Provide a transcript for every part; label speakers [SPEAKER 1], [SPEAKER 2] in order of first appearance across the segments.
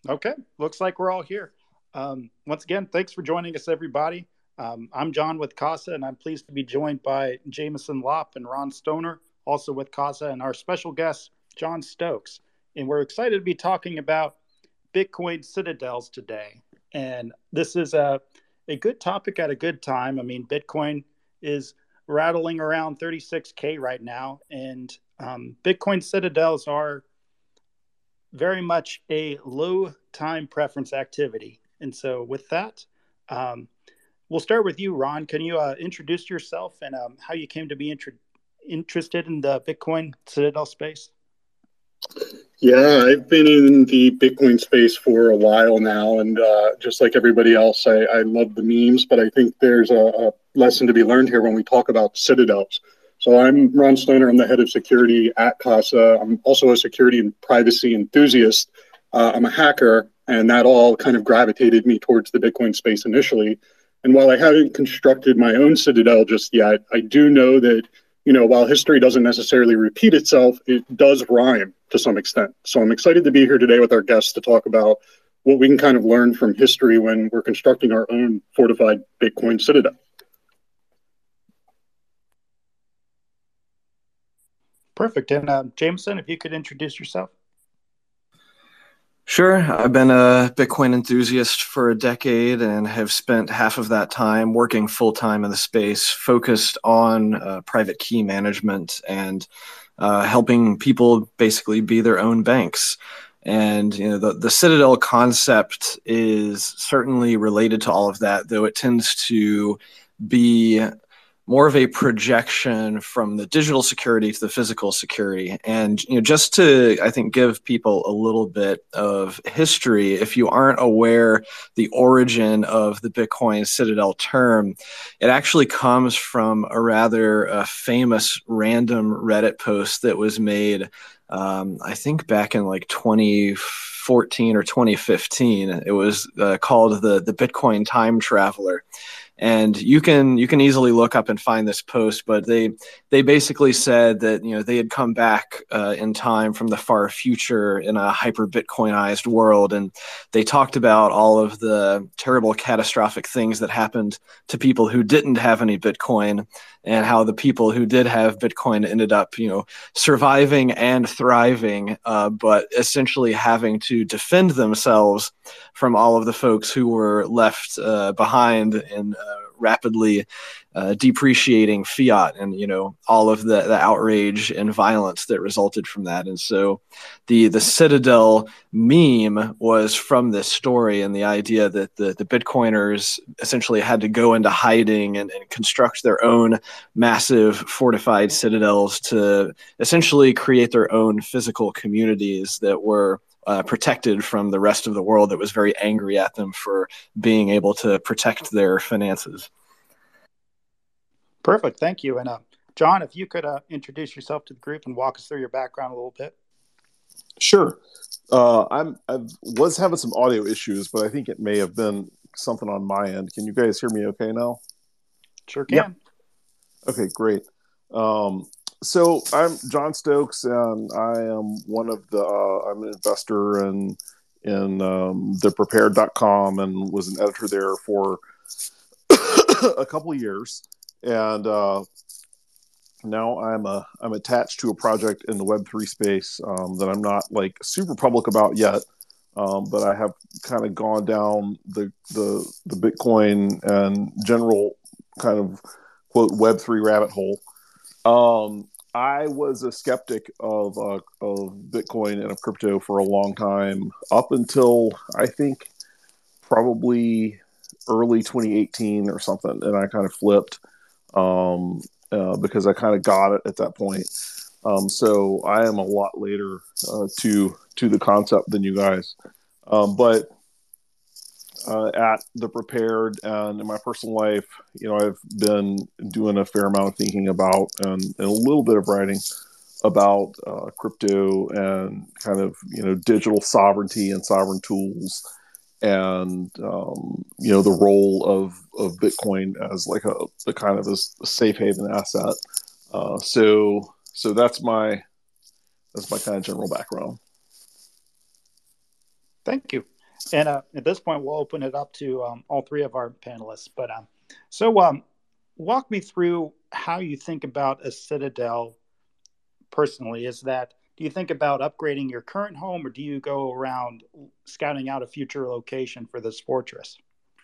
[SPEAKER 1] Okay, looks like we're all here. Once again, thanks for joining us, everybody. I'm John with CASA, and I'm pleased to be joined by Jameson Lopp and Ron Stoner, also with CASA, and our special guest, John Stokes. And we're excited to be talking about Bitcoin citadels today. And this is a good topic at a good time. I mean, Bitcoin is rattling around 36K right now, and Bitcoin citadels are very much a low time preference activity. And so, with that, um, we'll start with you, Ron. Can you introduce yourself and how you came to be interested in the Bitcoin Citadel space?
[SPEAKER 2] Yeah, I've been in the Bitcoin space for a while now, and just like everybody else, I love the memes, but I think there's a lesson to be learned here when we talk about citadels. So I'm Ron Stoner. I'm the head of security at Casa. I'm also a security and privacy enthusiast. I'm a hacker, and that all kind of gravitated me towards the Bitcoin space initially. And while I haven't constructed my own citadel just yet, I do know that while history doesn't necessarily repeat itself, it does rhyme to some extent. So I'm excited to be here today with our guests to talk about what we can kind of learn from history when we're constructing our own fortified Bitcoin citadel.
[SPEAKER 1] Perfect. And Jameson, if you could introduce yourself.
[SPEAKER 3] Sure. I've been a Bitcoin enthusiast for a decade and have spent half of that time working full time in the space, focused on private key management and helping people basically be their own banks. And the Citadel concept is certainly related to all of that, though it tends to be more of a projection from the digital security to the physical security. And just to, I think, give people a little bit of history, if you aren't aware the origin of the Bitcoin Citadel term, it actually comes from a rather famous random Reddit post that was made, I think back in like 2014 or 2015. It was called the Bitcoin Time Traveler. And you can easily look up and find this post, but they basically said that they had come back in time from the far future in a hyper Bitcoinized world, and they talked about all of the terrible, catastrophic things that happened to people who didn't have any Bitcoin, and how the people who did have Bitcoin ended up surviving and thriving, but essentially having to defend themselves from all of the folks who were left behind in rapidly depreciating fiat, and all of the outrage and violence that resulted from that. And so the Citadel meme was from this story, and the idea that the Bitcoiners essentially had to go into hiding and construct their own massive fortified citadels to essentially create their own physical communities that were protected from the rest of the world that was very angry at them for being able to protect their finances.
[SPEAKER 1] Perfect. Thank you. And John, if you could introduce yourself to the group and walk us through your background a little bit.
[SPEAKER 4] Sure. I was having some audio issues, but I think it may have been something on my end. Can you guys hear me okay now?
[SPEAKER 1] Sure can.
[SPEAKER 4] Yep. Okay, great. So I'm John Stokes, and I am I'm an investor in theprepared.com, and was an editor there for a couple of years. And now I'm attached to a project in the Web3 space that I'm not like super public about yet, but I have kind of gone down the Bitcoin and general kind of quote Web3 rabbit hole. I was a skeptic of Bitcoin and of crypto for a long time, up until I think probably early 2018 or something, and I kind of flipped because I kind of got it at that point. So I am a lot later to the concept than you guys, but at the Prepared and in my personal life, I've been doing a fair amount of thinking about and a little bit of writing about crypto and kind of digital sovereignty and sovereign tools, and the role of Bitcoin as like a kind of a safe haven asset. So that's my kind of general background.
[SPEAKER 1] Thank you. And at this point, we'll open it up to all three of our panelists. But walk me through how you think about a citadel personally. Do you think about upgrading your current home, or do you go around scouting out a future location for this fortress?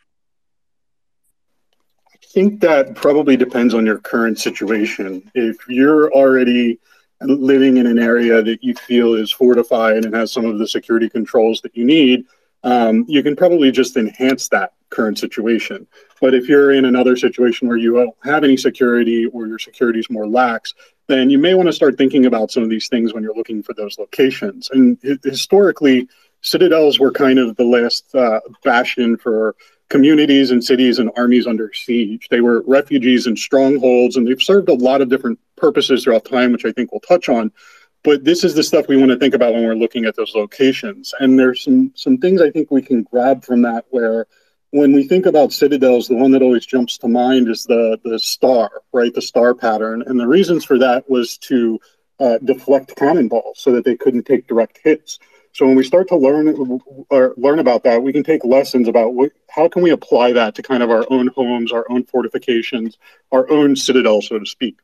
[SPEAKER 2] I think that probably depends on your current situation. If you're already living in an area that you feel is fortified and has some of the security controls that you need, you can probably just enhance that current situation. But if you're in another situation where you don't have any security or your security is more lax, then you may want to start thinking about some of these things when you're looking for those locations. And historically, citadels were kind of the last bastion for communities and cities and armies under siege. They were refuges and strongholds, and they've served a lot of different purposes throughout time, which I think we'll touch on. But this is the stuff we want to think about when we're looking at those locations. And there's some things I think we can grab from that, where when we think about citadels, the one that always jumps to mind is the star, right? The star pattern. And the reasons for that was to deflect cannonballs so that they couldn't take direct hits. So when we start to learn about that, we can take lessons about how can we apply that to kind of our own homes, our own fortifications, our own citadel, so to speak.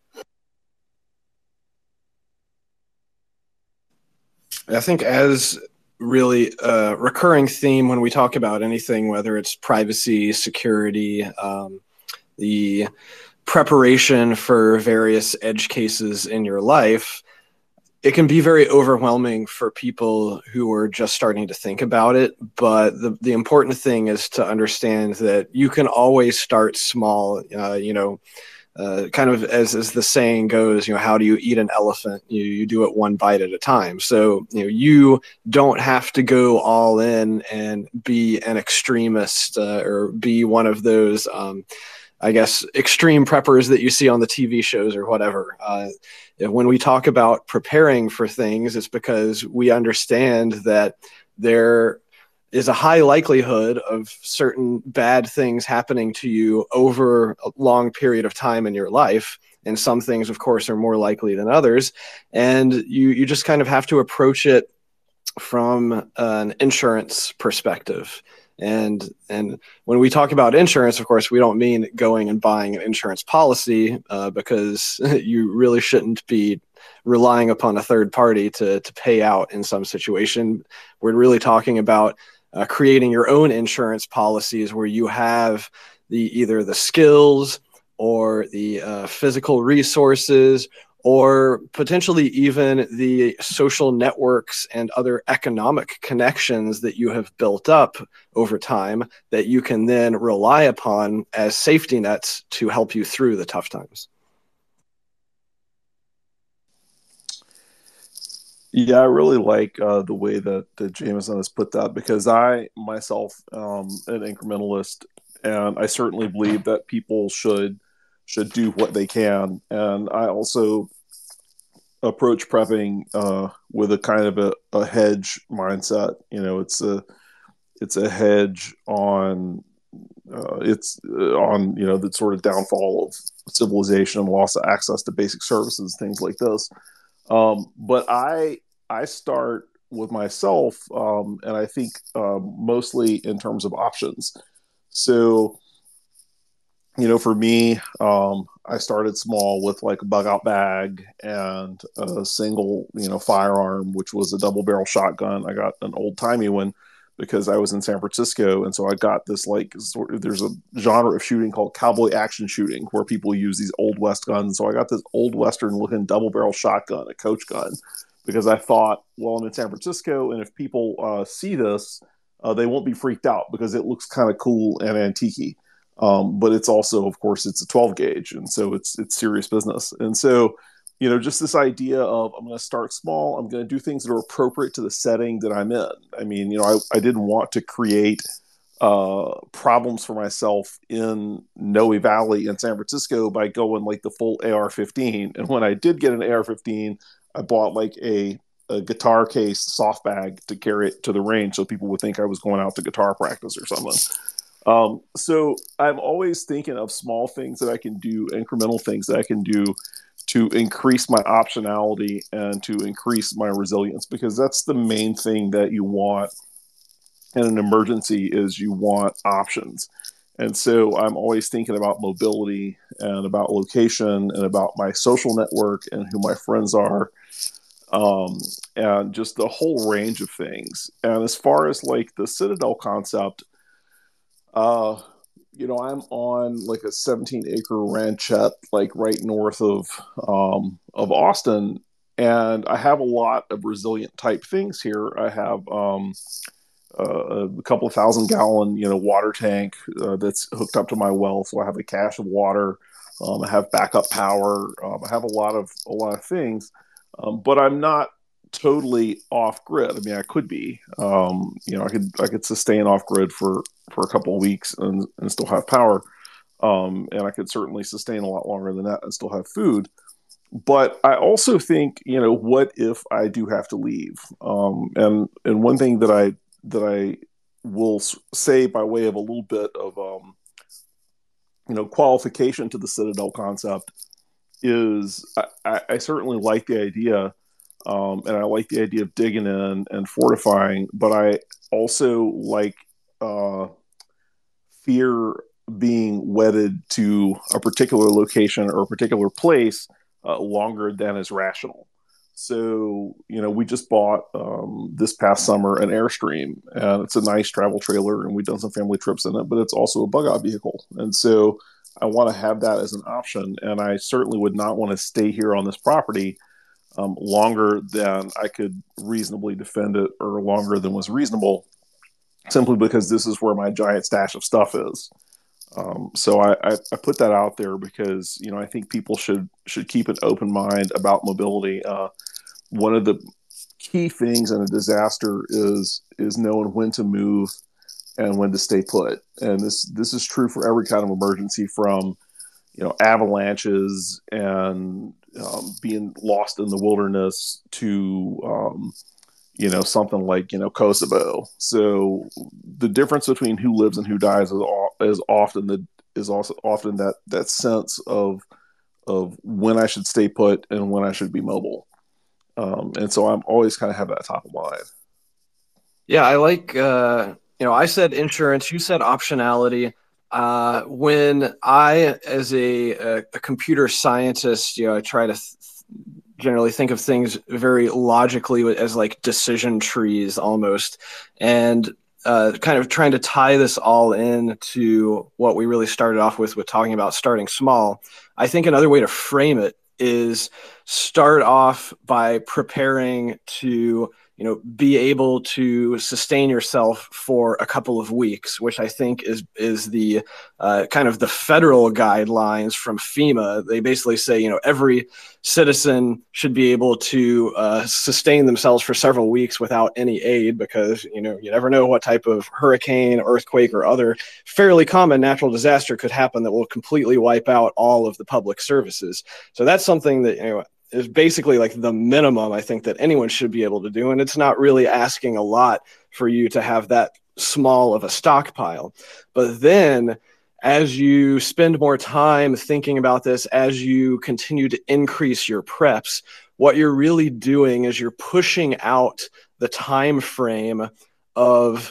[SPEAKER 3] I think as really a recurring theme when we talk about anything, whether it's privacy, security, the preparation for various edge cases in your life, it can be very overwhelming for people who are just starting to think about it. But the important thing is to understand that you can always start small, kind of as the saying goes, how do you eat an elephant? You do it one bite at a time. So, you don't have to go all in and be an extremist or be one of those, extreme preppers that you see on the TV shows or whatever. When we talk about preparing for things, it's because we understand that there is a high likelihood of certain bad things happening to you over a long period of time in your life. And some things, of course, are more likely than others. And you just kind of have to approach it from an insurance perspective. And when we talk about insurance, of course, we don't mean going and buying an insurance policy because you really shouldn't be relying upon a third party to pay out in some situation. We're really talking about creating your own insurance policies where you have either the skills or the physical resources or potentially even the social networks and other economic connections that you have built up over time that you can then rely upon as safety nets to help you through the tough times.
[SPEAKER 4] Yeah, I really like the way that Jameson has put that, because I myself am an incrementalist, and I certainly believe that people should do what they can. And I also approach prepping with a kind of a hedge mindset. It's a hedge on the sort of downfall of civilization and loss of access to basic services, things like this. But I start with myself, and I think mostly in terms of options. So, for me, I started small with like a bug out bag and a single, firearm, which was a double barrel shotgun. I got an old timey one because I was in San Francisco. And so I got this there's a genre of shooting called cowboy action shooting where people use these old West guns. So I got this old Western looking double barrel shotgun, a coach gun, because I thought, well, I'm in San Francisco, and if people see this, they won't be freaked out because it looks kind of cool and antique-y. But it's also, of course, it's a 12 gauge. And so it's serious business. And so, just this idea of I'm going to start small. I'm going to do things that are appropriate to the setting that I'm in. I mean, I didn't want to create problems for myself in Noe Valley in San Francisco by going like the full AR-15. And when I did get an AR-15, I bought like a guitar case soft bag to carry it to the range so people would think I was going out to guitar practice or something. So I'm always thinking of small things that I can do, incremental things that I can do to increase my optionality and to increase my resilience, because that's the main thing that you want in an emergency is you want options. And so I'm always thinking about mobility and about location and about my social network and who my friends are, and just the whole range of things. And as far as like the Citadel concept, I'm on like a 17-acre ranchette, like right north of Austin, and I have a lot of resilient type things here. I have a couple of 1,000-gallon, water tank that's hooked up to my well, so I have a cache of water. I have backup power. I have a lot of things, but I'm not totally off grid. I mean, I could be. I could sustain off grid for a couple of weeks and still have power, and I could certainly sustain a lot longer than that and still have food. But I also think, what if I do have to leave? And one thing that I will say by way of a little bit of qualification to the Citadel concept is I certainly like the idea, and I like the idea of digging in and fortifying, but I also like fear being wedded to a particular location or a particular place longer than is rational. So, we just bought this past summer an Airstream, and it's a nice travel trailer, and we've done some family trips in it, but it's also a bug-out vehicle. And so I want to have that as an option, and I certainly would not want to stay here on this property longer than I could reasonably defend it, or longer than was reasonable, simply because this is where my giant stash of stuff is. So I put that out there because, I think people should keep an open mind about mobility. One of the key things in a disaster is knowing when to move and when to stay put. And this is true for every kind of emergency, from, avalanches and being lost in the wilderness to, something like, Kosovo. So the difference between who lives and who dies is also often that sense of when I should stay put and when I should be mobile. And so I'm always kind of have that top of mind.
[SPEAKER 3] Yeah, I like, I said insurance, you said optionality. When I, as a computer scientist, I try to generally think of things very logically as like decision trees almost. And kind of trying to tie this all in to what we really started off with talking about starting small. I think another way to frame it is start off by preparing to, be able to sustain yourself for a couple of weeks, which I think is the kind of the federal guidelines from FEMA. They basically say, every citizen should be able to sustain themselves for several weeks without any aid, because, you never know what type of hurricane, earthquake, or other fairly common natural disaster could happen that will completely wipe out all of the public services. So that's something that, is basically like the minimum I think that anyone should be able to do. And it's not really asking a lot for you to have that small of a stockpile. But then as you spend more time thinking about this, as you continue to increase your preps, what you're really doing is you're pushing out the time frame of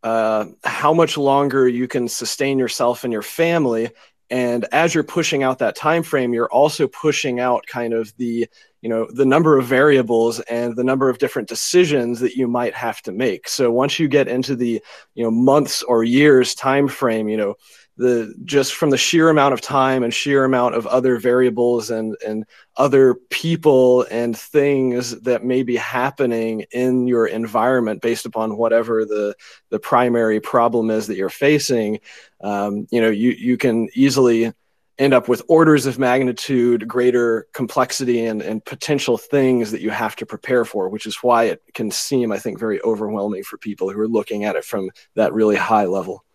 [SPEAKER 3] how much longer you can sustain yourself and your family. And as you're pushing out that time frame, you're also pushing out kind of the number of variables and the number of different decisions that you might have to make. So once you get into the months or years time frame, just from the sheer amount of time and sheer amount of other variables and other people and things that may be happening in your environment based upon whatever the primary problem is that you're facing, you can easily end up with orders of magnitude greater complexity and potential things that you have to prepare for, which is why it can seem, I think, very overwhelming for people who are looking at it from that really high level.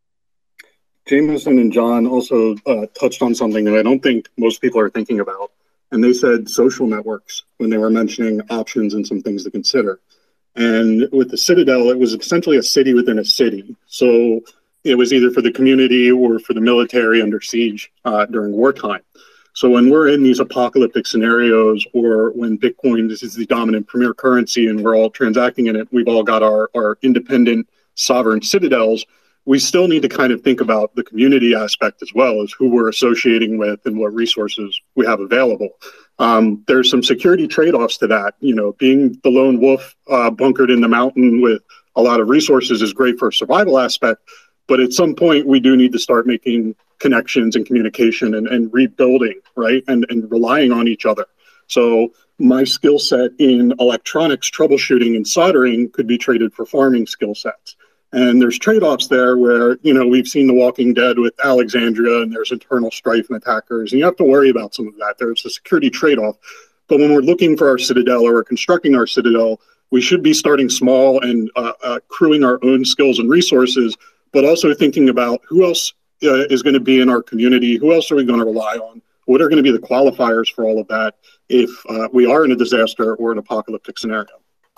[SPEAKER 2] Jameson and John also touched on something that I don't think most people are thinking about. And they said social networks when they were mentioning options and some things to consider. And with the Citadel, it was essentially a city within a city. So it was either for the community or for the military under siege during wartime. So when we're in these apocalyptic scenarios, or when Bitcoin, this is the dominant premier currency and we're all transacting in it, we've all got our independent sovereign citadels, we still need to kind of think about the community aspect as well as who we're associating with and what resources we have available. There's some security trade-offs to that. Being the lone wolf bunkered in the mountain with a lot of resources is great for a survival aspect, but at some point we do need to start making connections and communication and rebuilding, right? And relying on each other. So my skill set in electronics troubleshooting and soldering could be traded for farming skill sets. And there's trade-offs there where, we've seen The Walking Dead with Alexandria, and there's internal strife and attackers, and you have to worry about some of that. There's a security trade-off. But when we're looking for our citadel or we're constructing our citadel, we should be starting small and crewing our own skills and resources, but also thinking about who else is going to be in our community, who else are we going to rely on, what are going to be the qualifiers for all of that if we are in a disaster or an apocalyptic scenario.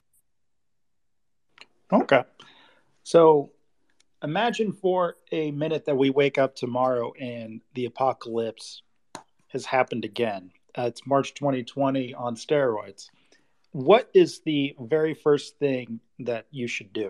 [SPEAKER 1] Okay. So imagine for a minute that we wake up tomorrow and the apocalypse has happened again. It's March 2020 on steroids. What is the very first thing that you should do?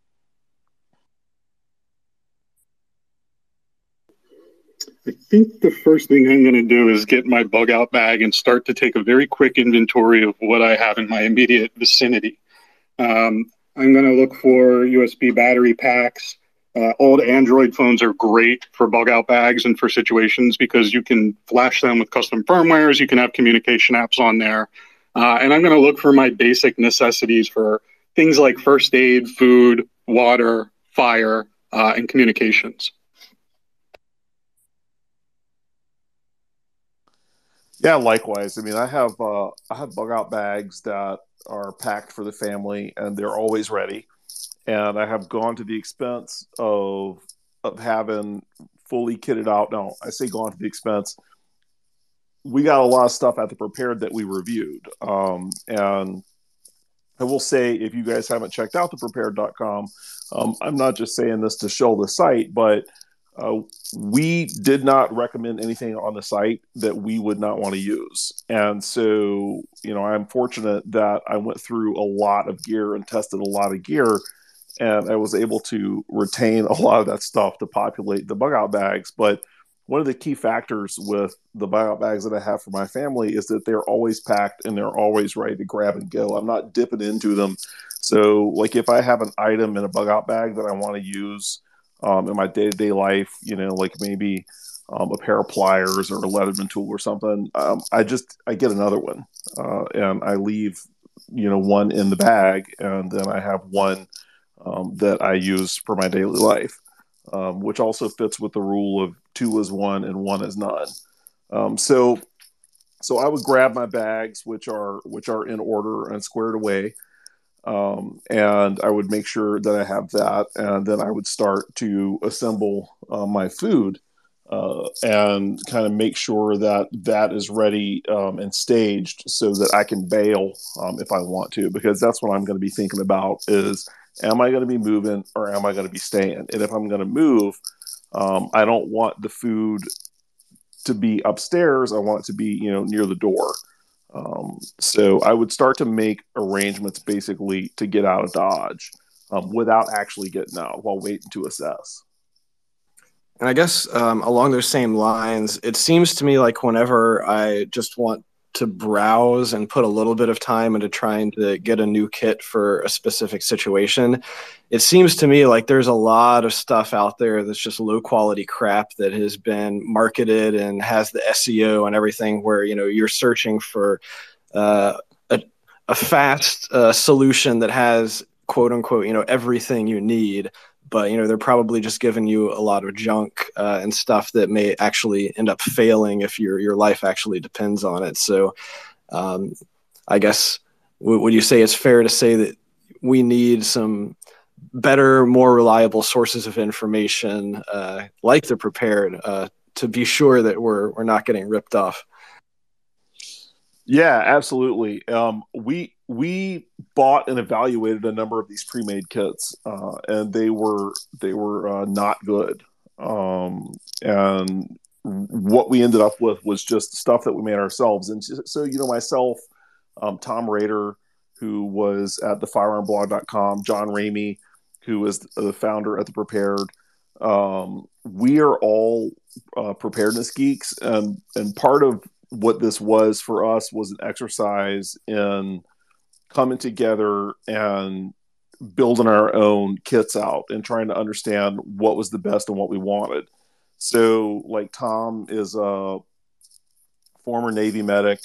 [SPEAKER 2] I think the first thing I'm going to do is get my bug out bag and start to take a very quick inventory of what I have in my immediate vicinity. I'm going to look for USB battery packs. Old Android phones are great for bug out bags and for situations because you can flash them with custom firmwares. You can have communication apps on there. And I'm going to look for my basic necessities for things like first aid, food, water, fire, and communications.
[SPEAKER 4] Yeah, likewise. I mean, I have bug out bags that are packed for the family, and they're always ready. And I have gone to the expense of having fully kitted out. No, I say gone to the expense. We got a lot of stuff at the Prepared that we reviewed, and I will say, if you guys haven't checked out theprepared.com, I'm not just saying this to show the site, but we did not recommend anything on the site that we would not want to use. And so, I'm fortunate that I went through a lot of gear and tested a lot of gear, and I was able to retain a lot of that stuff to populate the bug out bags. But one of the key factors with the bug out bags that I have for my family is that they're always packed and they're always ready to grab and go. I'm not dipping into them. So like if I have an item in a bug out bag that I want to use in my day-to-day life, like maybe a pair of pliers or a Leatherman tool or something, I get another one and I leave, one in the bag, and then I have one that I use for my daily life, which also fits with the rule of 2 is 1 and 1 is none. So I would grab my bags, which are in order and squared away. And I would make sure that I have that, and then I would start to assemble my food and kind of make sure that that is ready and staged so that I can bail if I want to, because that's what I'm going to be thinking about is, am I going to be moving or am I going to be staying? And if I'm going to move, I don't want the food to be upstairs. I want it to be, near the door. So I would start to make arrangements basically to get out of Dodge without actually getting out while waiting to assess.
[SPEAKER 3] And I guess along those same lines, it seems to me like whenever I just want to browse and put a little bit of time into trying to get a new kit for a specific situation, it seems to me like there's a lot of stuff out there that's just low quality crap that has been marketed and has the SEO and everything where, you're searching for a fast solution that has quote unquote, everything you need. But, they're probably just giving you a lot of junk and stuff that may actually end up failing if your life actually depends on it. So I guess, would you say it's fair to say that we need some better, more reliable sources of information like the Prepared to be sure that we're not getting ripped off?
[SPEAKER 4] Yeah, absolutely. We bought and evaluated a number of these pre-made kits, and they were not good. And what we ended up with was just stuff that we made ourselves. And so, myself, Tom Rader, who was at thefirearmblog.com, John Ramey, who is the founder at The Prepared. We are all preparedness geeks, and part of what this was for us was an exercise in coming together and building our own kits out and trying to understand what was the best and what we wanted. So, like, Tom is a former Navy medic,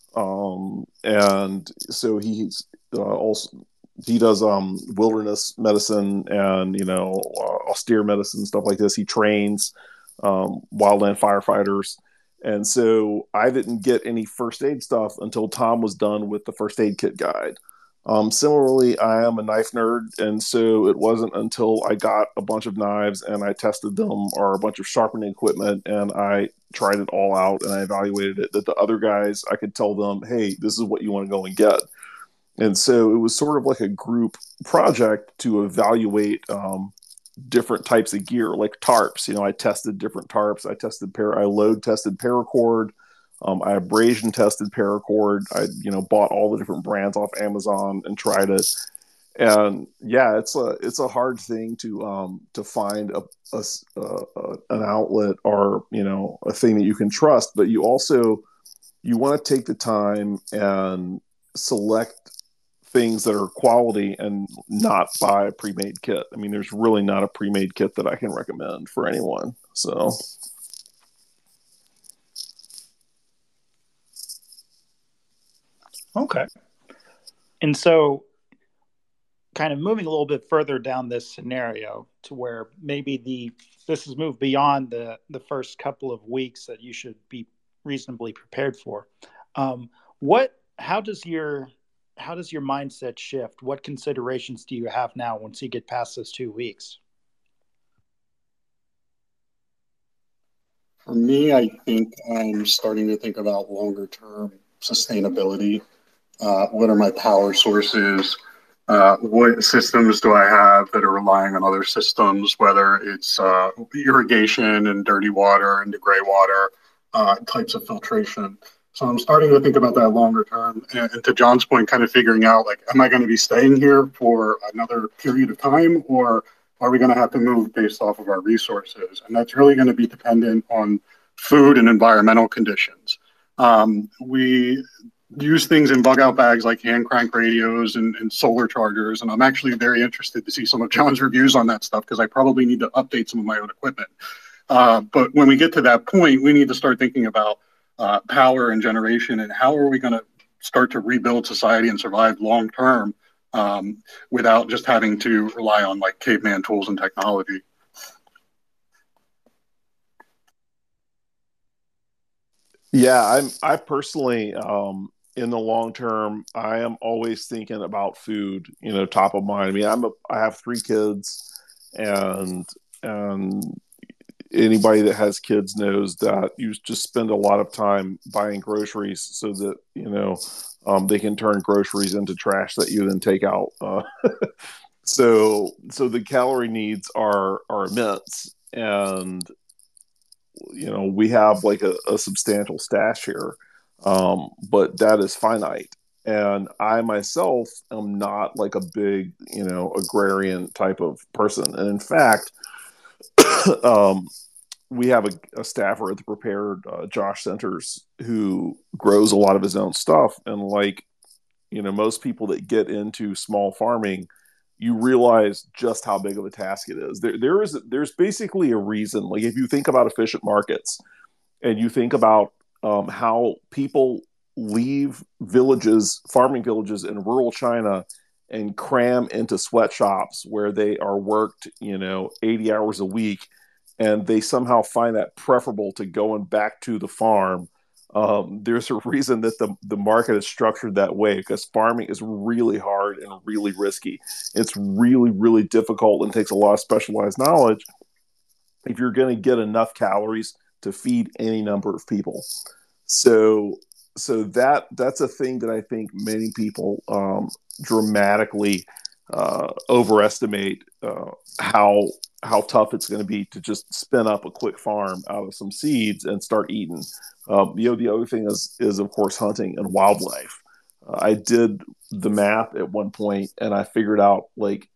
[SPEAKER 4] and so he's he does wilderness medicine and austere medicine, stuff like this. He trains wildland firefighters, and so I didn't get any first aid stuff until Tom was done with the first aid kit guide. Similarly, I am a knife nerd, and so it wasn't until I got a bunch of knives and I tested them, or a bunch of sharpening equipment, and I tried it all out and I evaluated it, that the other guys, I could tell them, hey, this is what you want to go and get. And so it was sort of like a group project to evaluate different types of gear, like tarps. I tested different tarps. I load tested paracord. I abrasion tested paracord. I, bought all the different brands off Amazon and tried it. And yeah, it's a hard thing to find an outlet, or, a thing that you can trust, but you want to take the time and select things that are quality and not buy a pre-made kit. I mean, there's really not a pre-made kit that I can recommend for anyone. So.
[SPEAKER 1] Okay. And so, kind of moving a little bit further down this scenario to where maybe this has moved beyond the first couple of weeks that you should be reasonably prepared for. How does your mindset shift? What considerations do you have now once you get past those 2 weeks?
[SPEAKER 2] For me, I think I'm starting to think about longer term sustainability. What are my power sources? What systems do I have that are relying on other systems, whether it's irrigation and dirty water and the gray water types of filtration. So I'm starting to think about that longer term. And to John's point, kind of figuring out, like, am I going to be staying here for another period of time, or are we going to have to move based off of our resources? And that's really going to be dependent on food and environmental conditions. We use things in bug out bags like hand crank radios and solar chargers. And I'm actually very interested to see some of John's reviews on that stuff, because I probably need to update some of my own equipment. But when we get to that point, we need to start thinking about power and generation, and how are we going to start to rebuild society and survive long term without just having to rely on, like, caveman tools and technology.
[SPEAKER 4] Yeah, I personally, in the long term, I am always thinking about food, top of mind. I mean, I have 3 kids, and anybody that has kids knows that you just spend a lot of time buying groceries so that, they can turn groceries into trash that you then take out. So the calorie needs are immense, and we have like a substantial stash here, but that is finite. And I myself am not like a big, agrarian type of person. And in fact, we have a staffer at The Prepared, Josh Centers, who grows a lot of his own stuff. And like, most people that get into small farming, you realize just how big of a task it is. There's basically a reason. Like, if you think about efficient markets, and you think about how people leave farming villages in rural China, and cram into sweatshops where they are worked, 80 hours a week, and they somehow find that preferable to going back to the farm. There's a reason that the market is structured that way, because farming is really hard and really risky. It's really, really difficult and takes a lot of specialized knowledge if you're going to get enough calories to feed any number of people. So that's a thing that I think many people dramatically overestimate, how tough it's going to be to just spin up a quick farm out of some seeds and start eating. The other thing is of course hunting and wildlife. I did the math at one point, and I figured out, like,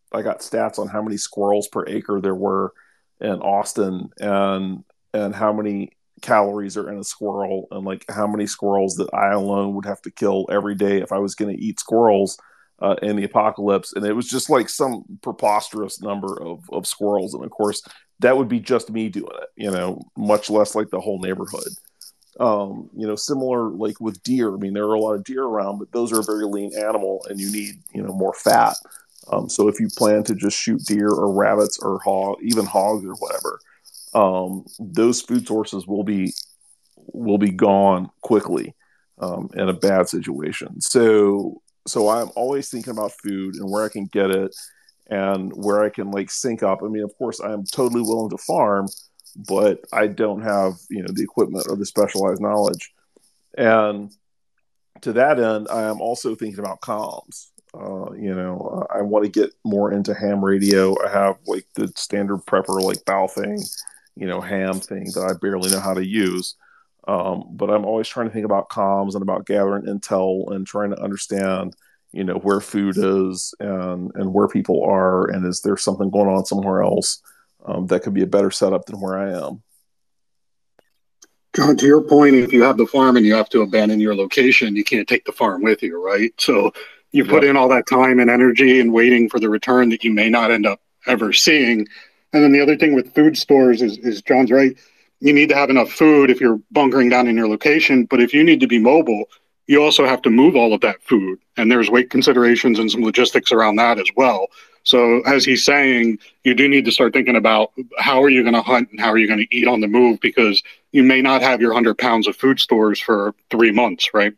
[SPEAKER 4] stats on how many squirrels per acre there were in Austin, and how many calories are in a squirrel, and like how many squirrels that I alone would have to kill every day if I was going to eat squirrels in the apocalypse. And it was just like some preposterous number of squirrels. And of course, that would be just me doing it, much less like the whole neighborhood. Similar like with deer. I mean, there are a lot of deer around, but those are a very lean animal and you need, more fat. So if you plan to just shoot deer or rabbits or even hogs or whatever, those food sources will be gone quickly in a bad situation. So I'm always thinking about food and where I can get it and where I can like sync up. I mean, of course, I'm totally willing to farm, but I don't have the equipment or the specialized knowledge. And to that end, I am also thinking about comms. I want to get more into ham radio. I have like the standard prepper like Baofeng, ham thing that I barely know how to use. But I'm always trying to think about comms and about gathering intel and trying to understand, where food is and where people are, and is there something going on somewhere else that could be a better setup than where I am.
[SPEAKER 2] John, to your point, if you have the farm and you have to abandon your location, you can't take the farm with you, right? So you put in all that time and energy and waiting for the return that you may not end up ever seeing. And then the other thing with food stores is John's right. You need to have enough food if you're bunkering down in your location. But if you need to be mobile, you also have to move all of that food. And there's weight considerations and some logistics around that as well. So as he's saying, you do need to start thinking about how are you going to hunt and how are you going to eat on the move, because you may not have your 100 pounds of food stores for 3 months, right?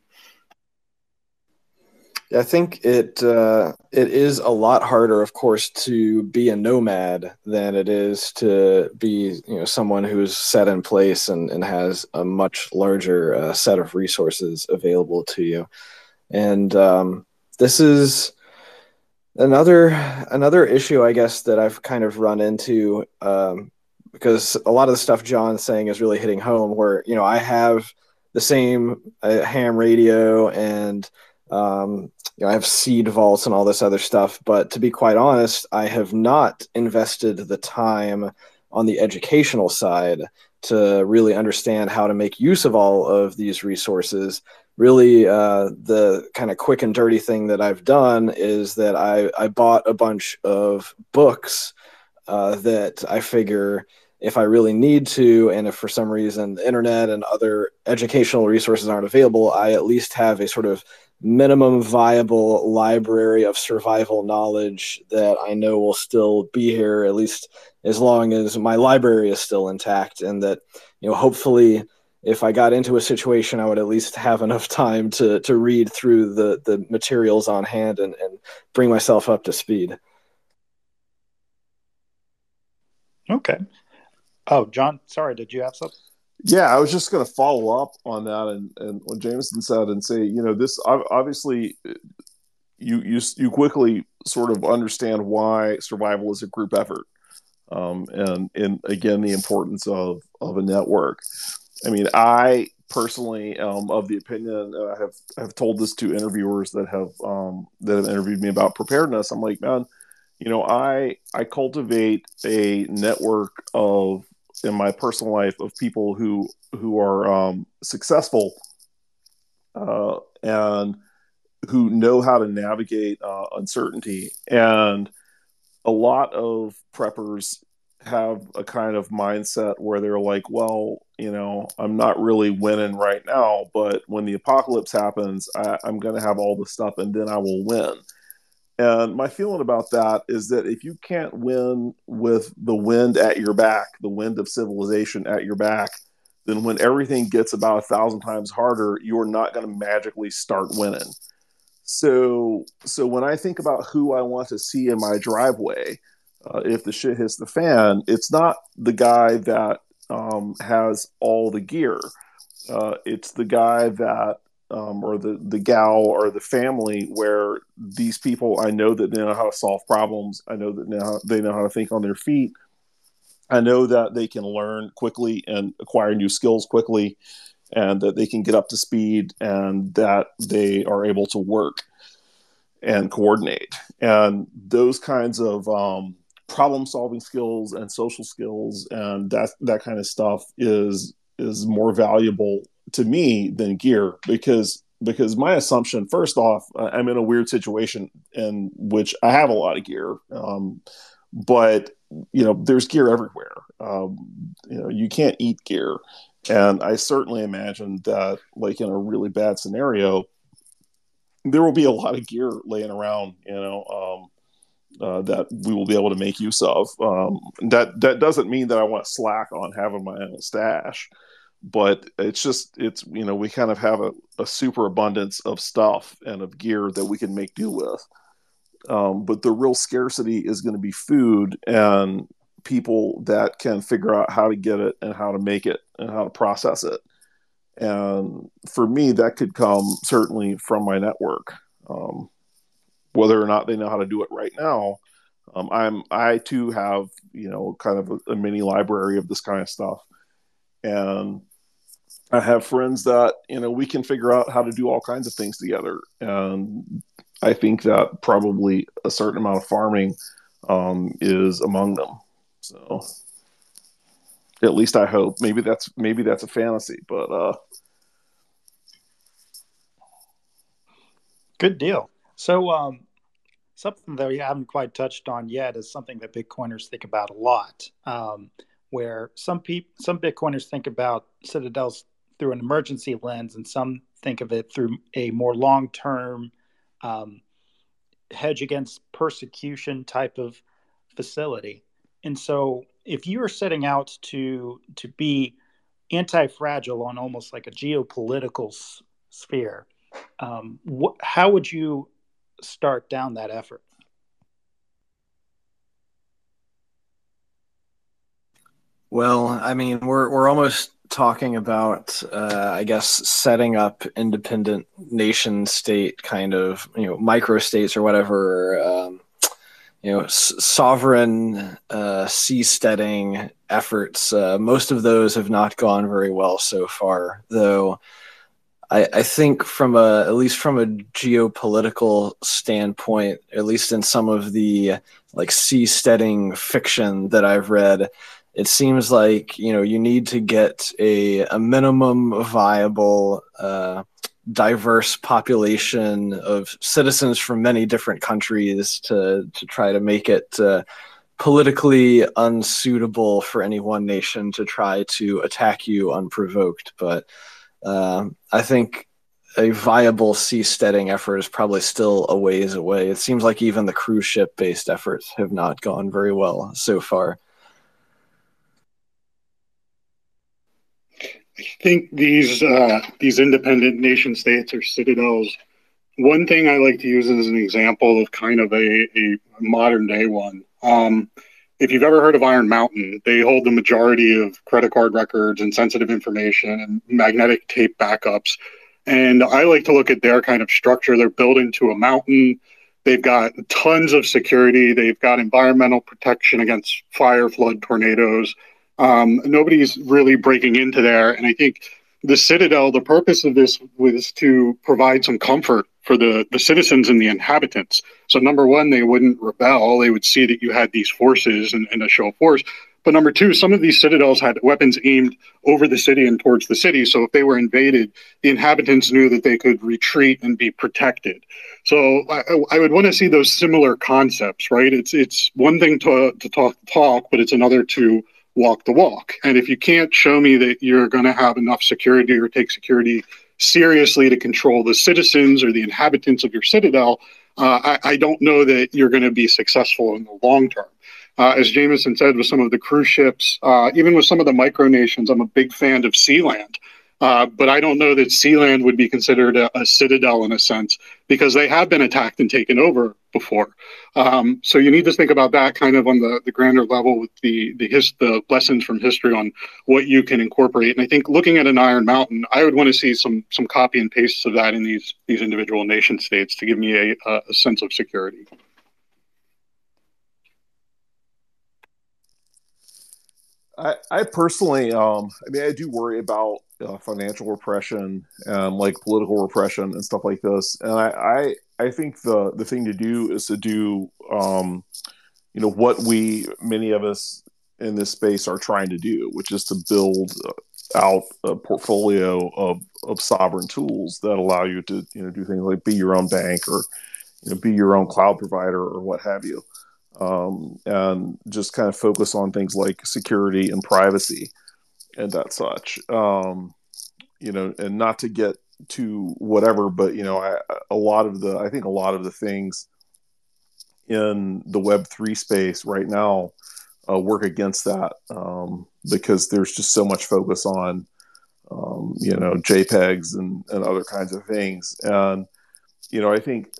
[SPEAKER 3] I think it is a lot harder, of course, to be a nomad than it is to be someone who's set in place and has a much larger set of resources available to you. And this is another issue, I guess, that I've kind of run into because a lot of the stuff John's saying is really hitting home. Where I have the same ham radio and I have seed vaults and all this other stuff, but to be quite honest, I have not invested the time on the educational side to really understand how to make use of all of these resources. Really, the kind of quick and dirty thing that I've done is that I bought a bunch of books that I figure if I really need to, and if for some reason the internet and other educational resources aren't available, I at least have a sort of minimum viable library of survival knowledge that I know will still be here, at least as long as my library is still intact. And that, hopefully if I got into a situation, I would at least have enough time to read through the materials on hand and bring myself up to speed.
[SPEAKER 1] Okay. Oh, John, sorry, did you have something?
[SPEAKER 4] Yeah, I was just going to follow up on that and what Jameson said and say, this obviously you quickly sort of understand why survival is a group effort, and again the importance of a network. I mean, I personally am of the opinion, I have told this to interviewers that have interviewed me about preparedness. I'm like, man, I cultivate a network of in my personal life of people who are successful and who know how to navigate uncertainty. And a lot of preppers have a kind of mindset where they're like, well, I'm not really winning right now, but when the apocalypse happens, I'm going to have all the stuff and then I will win. And my feeling about that is that if you can't win with the wind at your back, the wind of civilization at your back, then when everything gets about 1,000 times harder, you're not going to magically start winning. So when I think about who I want to see in my driveway, if the shit hits the fan, it's not the guy that has all the gear. It's the guy that or the gal or the family where these people, I know that they know how to solve problems. I know that now they know how to think on their feet. I know that they can learn quickly and acquire new skills quickly, and that they can get up to speed and that they are able to work. and coordinate. And those kinds of problem solving skills and social skills and that kind of stuff is more valuable to me than gear, because my assumption, first off, I'm in a weird situation in which I have a lot of gear, but there's gear everywhere. You can't eat gear, and I certainly imagine that, like in a really bad scenario, there will be a lot of gear laying around, that we will be able to make use of. That doesn't mean that I want to slack on having my own stash, but we kind of have a super abundance of stuff and of gear that we can make do with. But the real scarcity is going to be food and people that can figure out how to get it and how to make it and how to process it. And for me, that could come certainly from my network. Whether or not they know how to do it right now, I too have kind of a mini library of this kind of stuff, and I have friends that we can figure out how to do all kinds of things together. And I think that probably a certain amount of farming is among them. So at least I hope. Maybe that's a fantasy, but
[SPEAKER 1] good deal. So something that we haven't quite touched on yet is something that Bitcoiners think about a lot, where some Bitcoiners think about Citadels through an emergency lens, and some think of it through a more long-term hedge against persecution type of facility. And so if you are setting out to be anti-fragile on almost like a geopolitical sphere, how would you start down that effort?
[SPEAKER 3] Well, I mean, we're almost talking about, I guess, setting up independent nation state kind of, microstates or whatever, sovereign seasteading efforts. Most of those have not gone very well so far, though. I think at least from a geopolitical standpoint, at least in some of the like seasteading fiction that I've read, it seems like you need to get a minimum viable diverse population of citizens from many different countries to try to make it politically unsuitable for any one nation to try to attack you unprovoked. But I think a viable seasteading effort is probably still a ways away. It seems like even the cruise ship based efforts have not gone very well so far.
[SPEAKER 2] I think these independent nation states or citadels, one thing I like to use as an example of kind of a modern day one. If you've ever heard of Iron Mountain, they hold the majority of credit card records and sensitive information and magnetic tape backups. And I like to look at their kind of structure. They're built into a mountain. They've got tons of security. They've got environmental protection against fire, flood, tornadoes. Nobody's really breaking into there. And I think the Citadel, the purpose of this was to provide some comfort for the citizens and the inhabitants. So number one, they wouldn't rebel. They would see that you had these forces and a show of force. But number two, some of these citadels had weapons aimed over the city and towards the city. So if they were invaded, the inhabitants knew that they could retreat and be protected. So I would want to see those similar concepts, right? It's one thing to talk the talk, but it's another to walk the walk. And if you can't show me that you're going to have enough security or take security seriously to control the citizens or the inhabitants of your citadel, I don't know that you're going to be successful in the long term. As Jameson said, with some of the cruise ships, even with some of the micronations, I'm a big fan of Sealand. But I don't know that Sealand would be considered a citadel in a sense, because they have been attacked and taken over before. So you need to think about that kind of on the grander level with the lessons from history on what you can incorporate. And I think looking at an Iron Mountain, I would want to see some copy and pastes of that in these individual nation states to give me a sense of security.
[SPEAKER 4] I personally, I do worry about financial repression and like political repression and stuff like this. And I think the thing to do is to do what many of us in this space are trying to do, which is to build out a portfolio of sovereign tools that allow you to do things like be your own bank or be your own cloud provider or what have you, and just kind of focus on things like security and privacy and that such. And not to get to whatever, but I think a lot of the things in the Web3 space right now work against that, because there's just so much focus on JPEGs and other kinds of things. And I think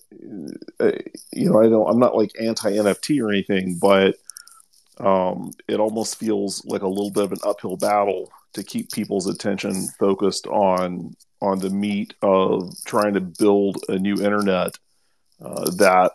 [SPEAKER 4] I'm not like anti NFT or anything, but it almost feels like a little bit of an uphill battle to keep people's attention focused on the meat of trying to build a new internet that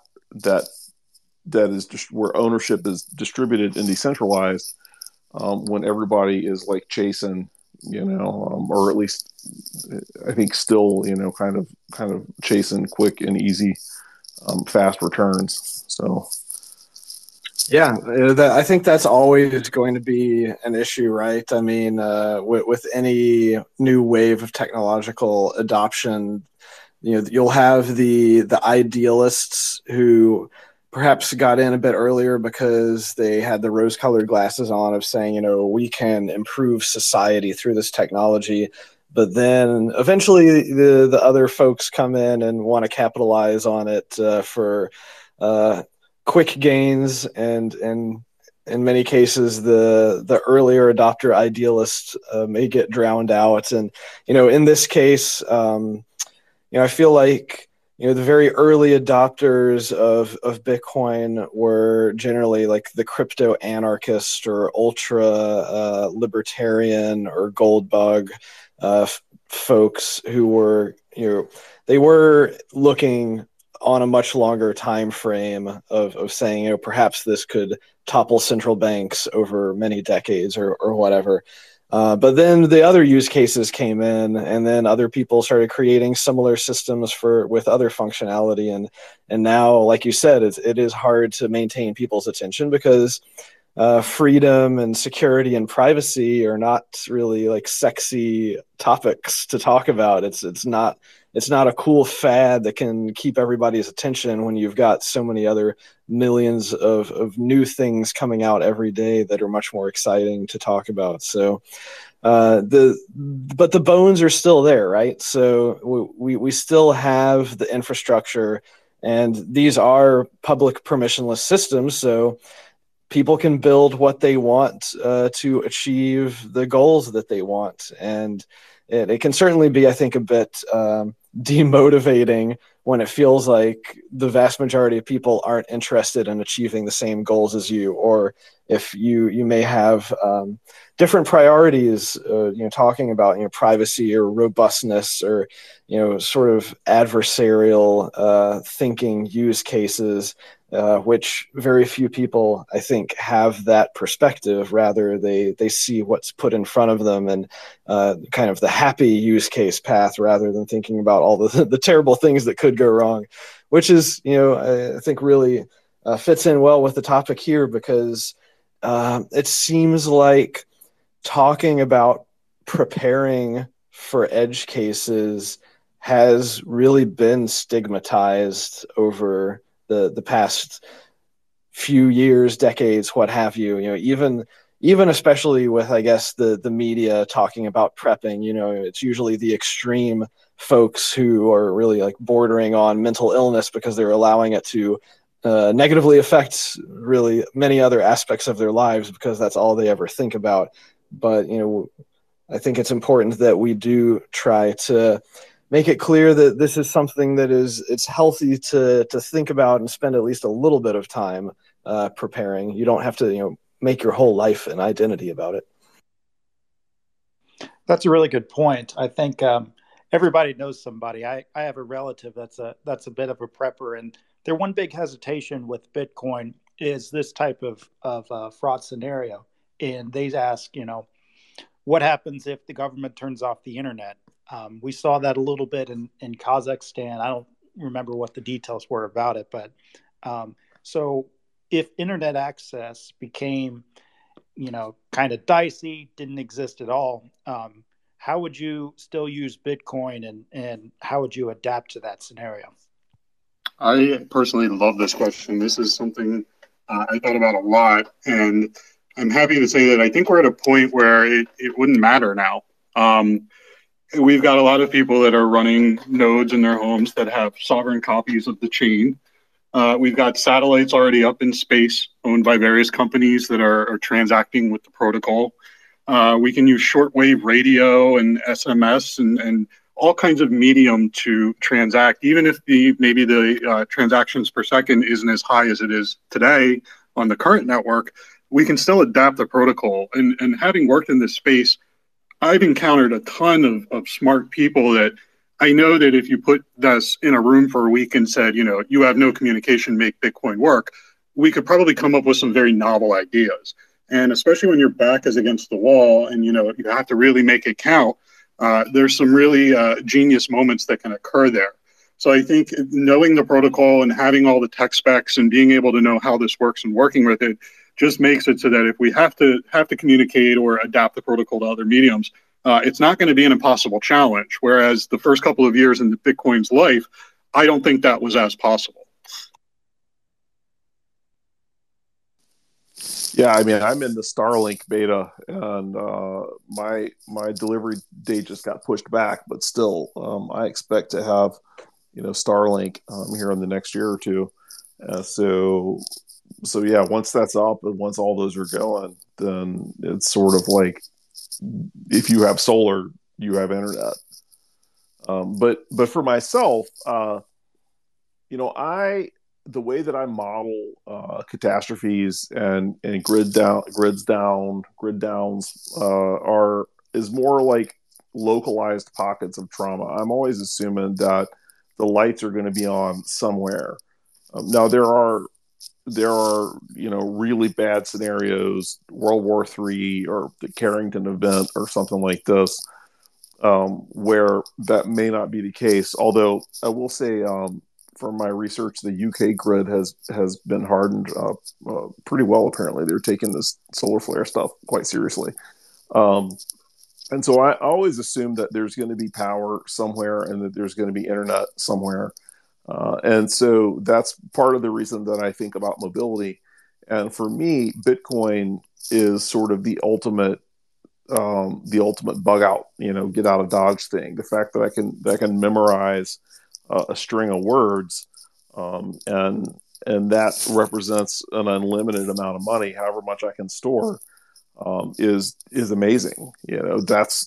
[SPEAKER 4] is just where ownership is distributed and decentralized, when everybody is like chasing, or at least I think still, kind of chasing quick and easy, fast returns. So.
[SPEAKER 3] Yeah, I think that's always going to be an issue, right? I mean, with any new wave of technological adoption, you'll have the idealists who perhaps got in a bit earlier because they had the rose-colored glasses on of saying, we can improve society through this technology. But then eventually the other folks come in and want to capitalize on it for quick gains, and in many cases the earlier adopter idealists may get drowned out. And in this case, I feel like the very early adopters of Bitcoin were generally like the crypto anarchist or ultra libertarian or gold bug folks who were they were looking on a much longer time frame of saying, perhaps this could topple central banks over many decades or whatever. But then the other use cases came in, and then other people started creating similar systems with other functionality. And now, like you said, it is hard to maintain people's attention because freedom and security and privacy are not really like sexy topics to talk about. It's not a cool fad that can keep everybody's attention when you've got so many other millions of new things coming out every day that are much more exciting to talk about. So but the bones are still there, right? So we still have the infrastructure, and these are public permissionless systems. So people can build what they want to achieve the goals that they want. And it can certainly be, I think, a bit demotivating when it feels like the vast majority of people aren't interested in achieving the same goals as you, or if you may have different priorities, talking about privacy or robustness or sort of adversarial thinking use cases, which very few people, I think, have that perspective. Rather, they see what's put in front of them and kind of the happy use case path, rather than thinking about all the terrible things that could go wrong, which is, I think really fits in well with the topic here, because it seems like talking about preparing for edge cases has really been stigmatized over the past few years, decades, what have you. Even especially with, I guess, the media talking about prepping, it's usually the extreme folks who are really like bordering on mental illness because they're allowing it to negatively affect really many other aspects of their lives because that's all they ever think about. But I think it's important that we do try to make it clear that this is something that it's healthy to think about and spend at least a little bit of time preparing. You don't have to make your whole life an identity about it.
[SPEAKER 1] That's a really good point. I think everybody knows somebody. I have a relative that's a bit of a prepper, and their one big hesitation with Bitcoin is this type of fraud scenario. And they ask, what happens if the government turns off the internet? We saw that a little bit in Kazakhstan. remember what the details were about it, but so if internet access became, kind of dicey, didn't exist at all, how would you still use Bitcoin, and how would you adapt to that scenario?
[SPEAKER 2] I personally love this question. This is something I thought about a lot, and I'm happy to say that I think we're at a point where it wouldn't matter now. We've got a lot of people that are running nodes in their homes that have sovereign copies of the chain. We've got satellites already up in space owned by various companies that are transacting with the protocol. We can use shortwave radio and SMS and all kinds of medium to transact, even if maybe the transactions per second isn't as high as it is today on the current network. We can still adapt the protocol. And having worked in this space, I've encountered a ton of smart people that I know that if you put us in a room for a week and said, you have no communication, make Bitcoin work, we could probably come up with some very novel ideas. And especially when your back is against the wall and, you have to really make it count, there's some really genius moments that can occur there. So I think knowing the protocol and having all the tech specs and being able to know how this works and working with it just makes it so that if we have to communicate or adapt the protocol to other mediums, it's not going to be an impossible challenge. Whereas the first couple of years in Bitcoin's life, I don't think that was as possible.
[SPEAKER 4] Yeah, I mean, I'm in the Starlink beta, and my delivery date just got pushed back, but still, I expect to have, Starlink here in the next year or two. So yeah, once that's up and once all those are going, then it's sort of like if you have solar, you have internet. But for myself, the way that I model catastrophes and grid downs is more like localized pockets of trauma. I'm always assuming that the lights are going to be on somewhere. Now there are really bad scenarios, World War III or the Carrington event or something like this, where that may not be the case. Although I will say, from my research, the UK grid has been hardened pretty well. Apparently, they're taking this solar flare stuff quite seriously, and so I always assume that there's going to be power somewhere and that there's going to be internet somewhere, and so that's part of the reason that I think about mobility. And for me, Bitcoin is sort of the ultimate bug out, get out of Dodge thing. The fact that I can memorize a string of words, and that represents an unlimited amount of money, however much I can store, is amazing. That's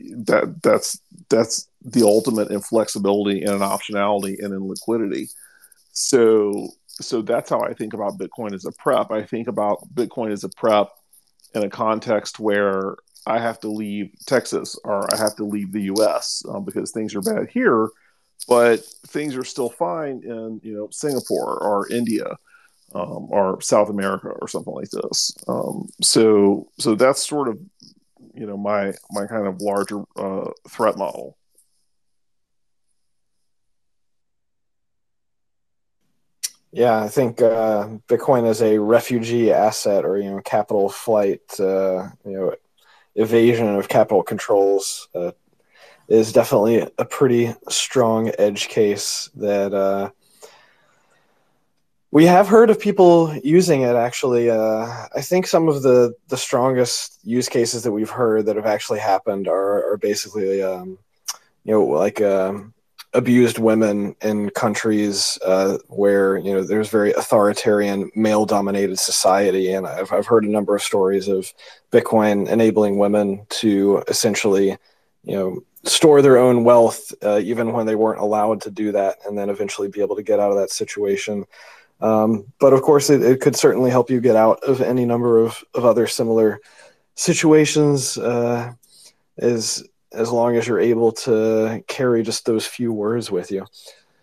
[SPEAKER 4] the ultimate in flexibility and in optionality and in liquidity. So that's how I think about Bitcoin as a prep. I think about Bitcoin as a prep in a context where I have to leave Texas or I have to leave the U.S. Because things are bad here, but things are still fine in Singapore or India, or South America or something like this. So that's sort of my kind of larger threat model.
[SPEAKER 3] Yeah, I think Bitcoin as a refugee asset, or capital flight, evasion of capital controls, is definitely a pretty strong edge case that we have heard of people using it. Actually, I think some of the strongest use cases that we've heard that have actually happened are basically abused women in countries where there's very authoritarian male-dominated society, and I've heard a number of stories of Bitcoin enabling women to essentially store their own wealth even when they weren't allowed to do that, and then eventually be able to get out of that situation. But of course, it could certainly help you get out of any number of other similar situations, as long as you're able to carry just those few words with you.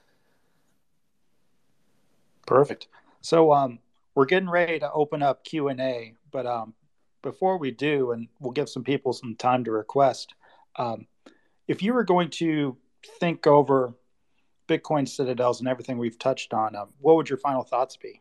[SPEAKER 1] Perfect. So we're getting ready to open up Q&A, but before we do, and we'll give some people some time to request, if you were going to think over Bitcoin citadels and everything we've touched on, what would your final thoughts be?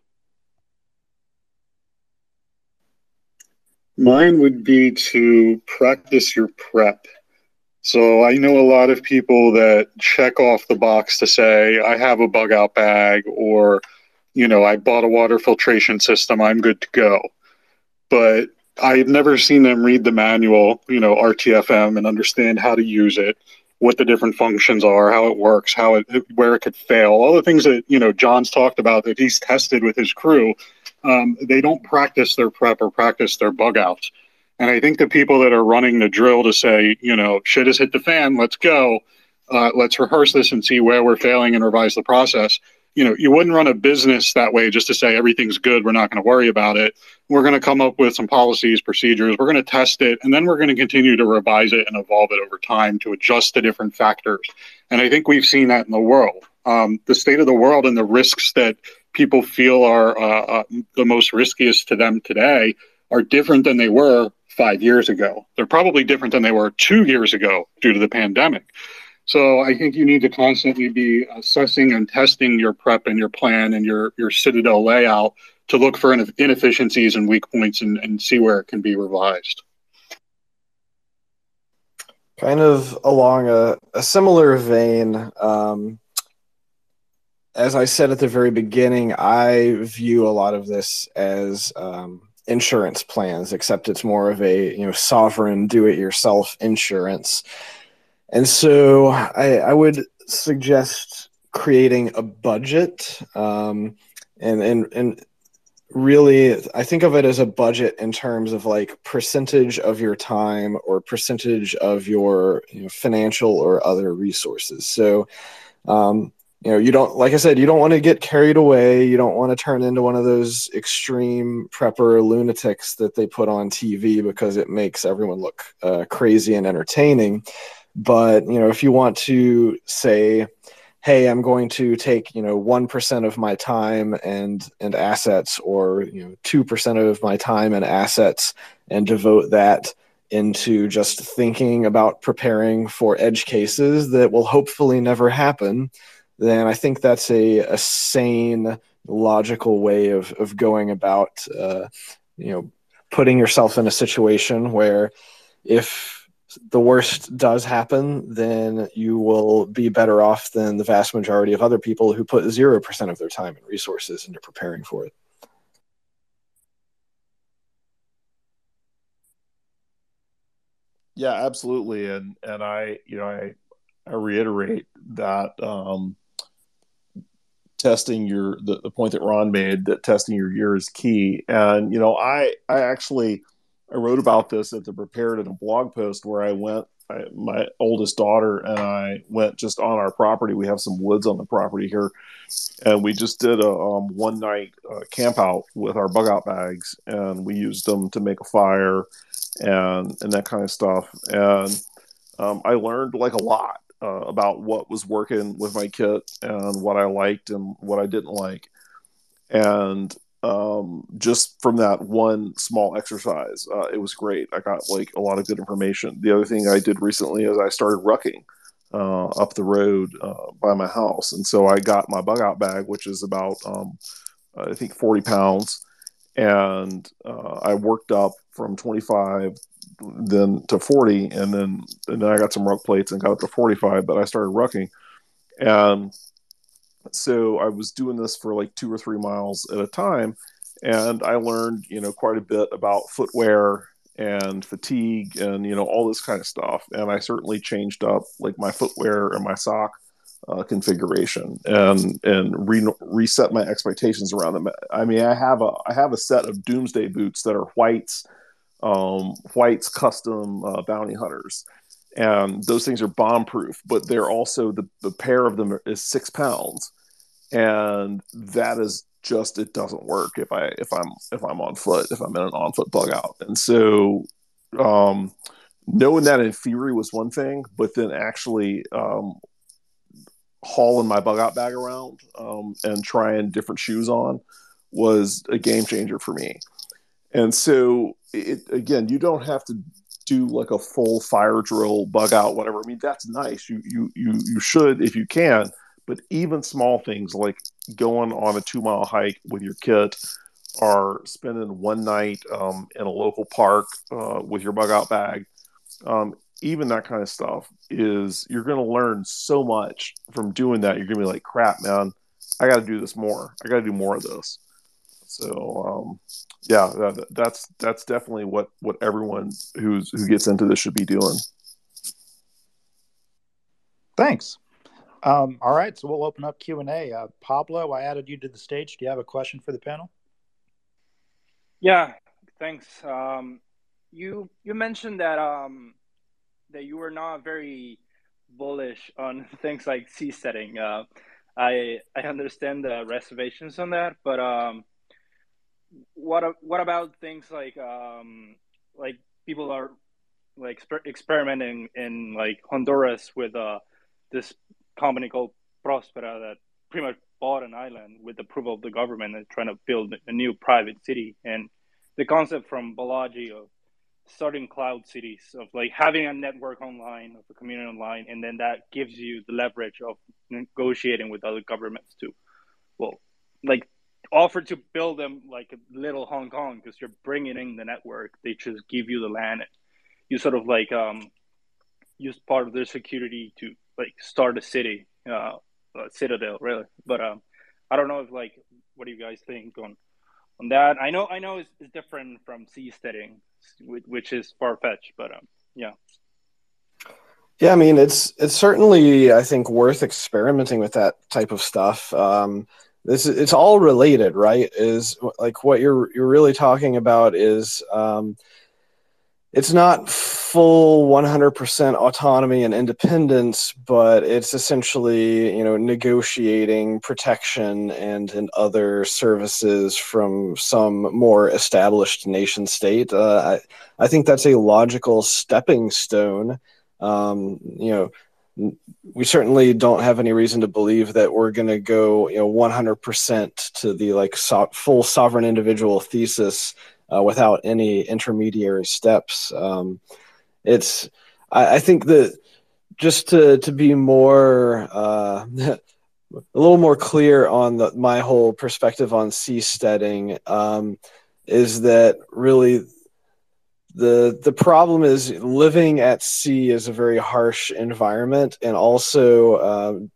[SPEAKER 2] Mine would be to practice your prep. So I know a lot of people that check off the box to say, I have a bug out bag, or, I bought a water filtration system, I'm good to go. But I've never seen them read the manual, RTFM, and understand how to use it, what the different functions are, how it works, where it could fail, all the things that, John's talked about that he's tested with his crew. They don't practice their prep or practice their bug outs. And I think the people that are running the drill to say, shit has hit the fan, let's go, let's rehearse this and see where we're failing and revise the process. You wouldn't run a business that way just to say everything's good, we're not going to worry about it. We're going to come up with some policies, procedures, we're going to test it, and then we're going to continue to revise it and evolve it over time to adjust to different factors. And I think we've seen that in the world. The state of the world and the risks that people feel are the most riskiest to them today are different than they were 5 years ago. They're probably different than they were 2 years ago due to the pandemic. So I think you need to constantly be assessing and testing your prep and your plan and your Citadel layout to look for inefficiencies and weak points and see where it can be revised.
[SPEAKER 3] Kind of along a similar vein, as I said at the very beginning, I view a lot of this as insurance plans, except it's more of a sovereign do-it-yourself insurance. And so I would suggest creating a budget, and really I think of it as a budget in terms of like percentage of your time or percentage of your financial or other resources. So you don't, like I said, you don't want to get carried away. You don't want to turn into one of those extreme prepper lunatics that they put on TV because it makes everyone look crazy and entertaining. But, if you want to say, hey, I'm going to take, 1% of my time and assets, or, 2% of my time and assets, and devote that into just thinking about preparing for edge cases that will hopefully never happen, then I think that's a sane, logical way of going about, putting yourself in a situation where if the worst does happen, then you will be better off than the vast majority of other people who put 0% of their time and resources into preparing for it.
[SPEAKER 4] Yeah, absolutely. And I reiterate that testing the point that Ron made, that testing your gear is key. And I wrote about this at the Prepared in a blog post where my oldest daughter and I went just on our property. We have some woods on the property here, and we just did a one night camp out with our bug out bags, and we used them to make a fire and that kind of stuff. And I learned like a lot about what was working with my kit and what I liked and what I didn't like. And just from that one small exercise, it was great. I got like a lot of good information. The other thing I did recently is I started rucking up the road by my house. And so I got my bug out bag, which is about, I think 40 pounds. And I worked up from 25 then to 40, and then I got some ruck plates and got up to 45, but I started rucking. And so I was doing this for like 2 or 3 miles at a time, and I learned, quite a bit about footwear and fatigue and, all this kind of stuff. And I certainly changed up like my footwear and my sock configuration and reset my expectations around them. I mean, I have a set of Doomsday boots that are White's custom bounty hunters. And those things are bomb proof, but they're also the pair of them is 6 pounds. And that is just, it doesn't work if I'm on foot, if I'm in an on foot bug out. And so, knowing that in theory was one thing, but then actually, hauling my bug out bag around, and trying different shoes on was a game changer for me. And so again, you don't have to do like a full fire drill, bug out, whatever. I mean, that's nice. You should, if you can, but even small things like going on a 2-mile hike with your kit, or spending one night in a local park with your bug out bag, even that kind of stuff is, you're going to learn so much from doing that. You're going to be like, crap, man, I got to do this more. I got to do more of this. So yeah, that's definitely what everyone who gets into this should be doing.
[SPEAKER 1] Thanks. All right, so we'll open up Q&A. Pablo, I added you to the stage. Do you have a question for the panel?
[SPEAKER 5] Yeah, thanks. You mentioned that that you were not very bullish on things like seasteading. I understand the reservations on that, but what about things like people are like experimenting in like Honduras with this company called Prospera that pretty much bought an island with approval of the government and trying to build a new private city. And the concept from Balaji of starting cloud cities, of like having a network online, of a community online, and then that gives you the leverage of negotiating with other governments to, well, like offer to build them like a little Hong Kong, because you're bringing in the network. They just give you the land. And you sort of like use part of their security to like start a city, citadel, really. But I don't know if like, what do you guys think on that? I know it's different from seasteading, which is far fetched, but yeah.
[SPEAKER 3] Yeah, I mean, it's certainly, I think, worth experimenting with that type of stuff. It's all related, right? Is like what you're really talking about is it's not full 100% autonomy and independence, but it's essentially, negotiating protection and other services from some more established nation state. I think that's a logical stepping stone. We certainly don't have any reason to believe that we're going to go 100% to the like full sovereign individual thesis without any intermediary steps. I think that just to be more a little more clear on my whole perspective on seasteading, is that really the problem is living at sea is a very harsh environment, and also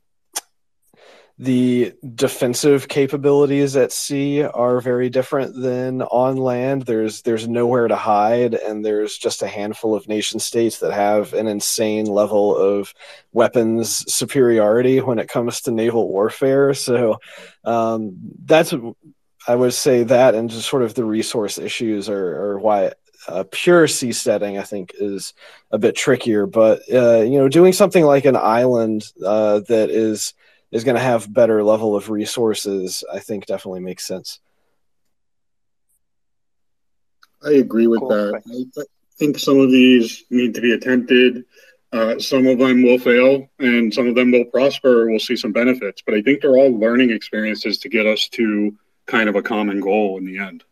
[SPEAKER 3] the defensive capabilities at sea are very different than on land. There's nowhere to hide, and there's just a handful of nation states that have an insane level of weapons superiority when it comes to naval warfare. So that's, I would say, that and just sort of the resource issues are why pure seasteading, I think, is a bit trickier. But doing something like an island that is going to have better level of resources, I think definitely makes sense.
[SPEAKER 2] I agree with that. I think some of these need to be attempted. Some of them will fail and some of them will prosper. We'll see some benefits, but I think they're all learning experiences to get us to kind of a common goal in the end.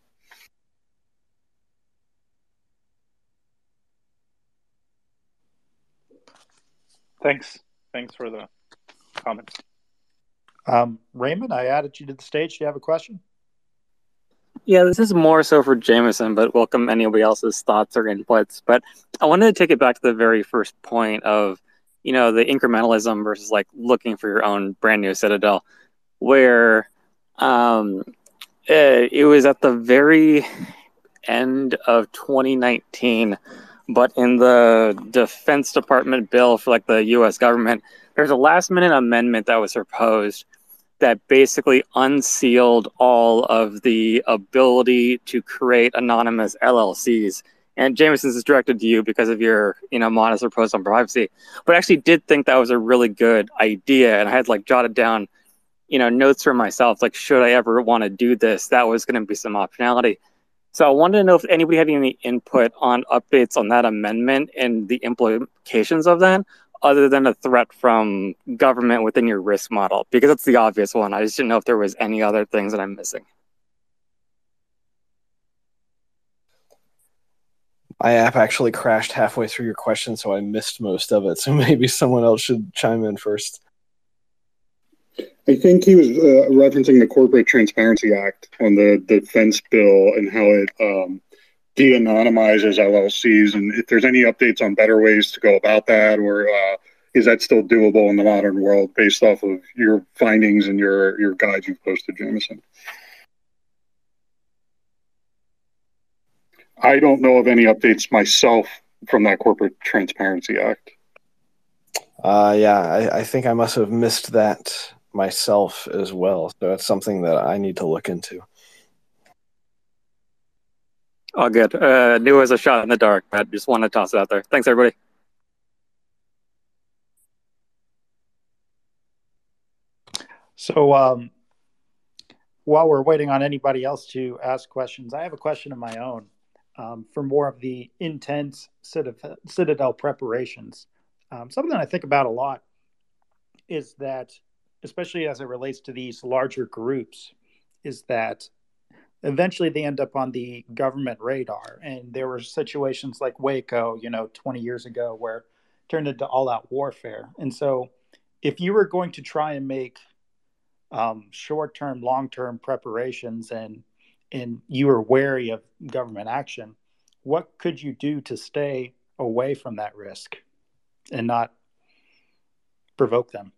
[SPEAKER 5] Thanks for the comments.
[SPEAKER 1] Raymond, I added you to the stage. Do you have a question?
[SPEAKER 6] Yeah, this is more so for Jameson, but welcome anybody else's thoughts or inputs. But I wanted to take it back to the very first point of, the incrementalism versus like looking for your own brand new citadel, where it was at the very end of 2019, but in the Defense Department bill for like the U.S. government, there's a last minute amendment that was proposed that basically unsealed all of the ability to create anonymous LLCs. And Jameson, this is directed to you because of your, modest approach on privacy. But I actually did think that was a really good idea. And I had like jotted down, notes for myself, like, should I ever want to do this? That was going to be some optionality. So I wanted to know if anybody had any input on updates on that amendment and the implications of that, other than a threat from government within your risk model, because it's the obvious one. I just didn't know if there was any other things that I'm missing.
[SPEAKER 3] My app actually crashed halfway through your question, so I missed most of it. So maybe someone else should chime in first.
[SPEAKER 2] I think he was referencing the Corporate Transparency Act on the defense bill and how it de-anonymizes LLCs, and if there's any updates on better ways to go about that, or is that still doable in the modern world based off of your findings and your guides you've posted, Jameson? I don't know of any updates myself from that Corporate Transparency Act.
[SPEAKER 3] Yeah, I think I must have missed that myself as well. So that's something that I need to look into.
[SPEAKER 6] All good. Knew it was a shot in the dark, but just want to toss it out there. Thanks, everybody.
[SPEAKER 1] So while we're waiting on anybody else to ask questions, I have a question of my own for more of the intense Citadel preparations. Something I think about a lot is that, especially as it relates to these larger groups, is that eventually they end up on the government radar. And there were situations like Waco, 20 years ago, where it turned into all-out warfare. And so if you were going to try and make short-term, long-term preparations and you were wary of government action, what could you do to stay away from that risk and not provoke them?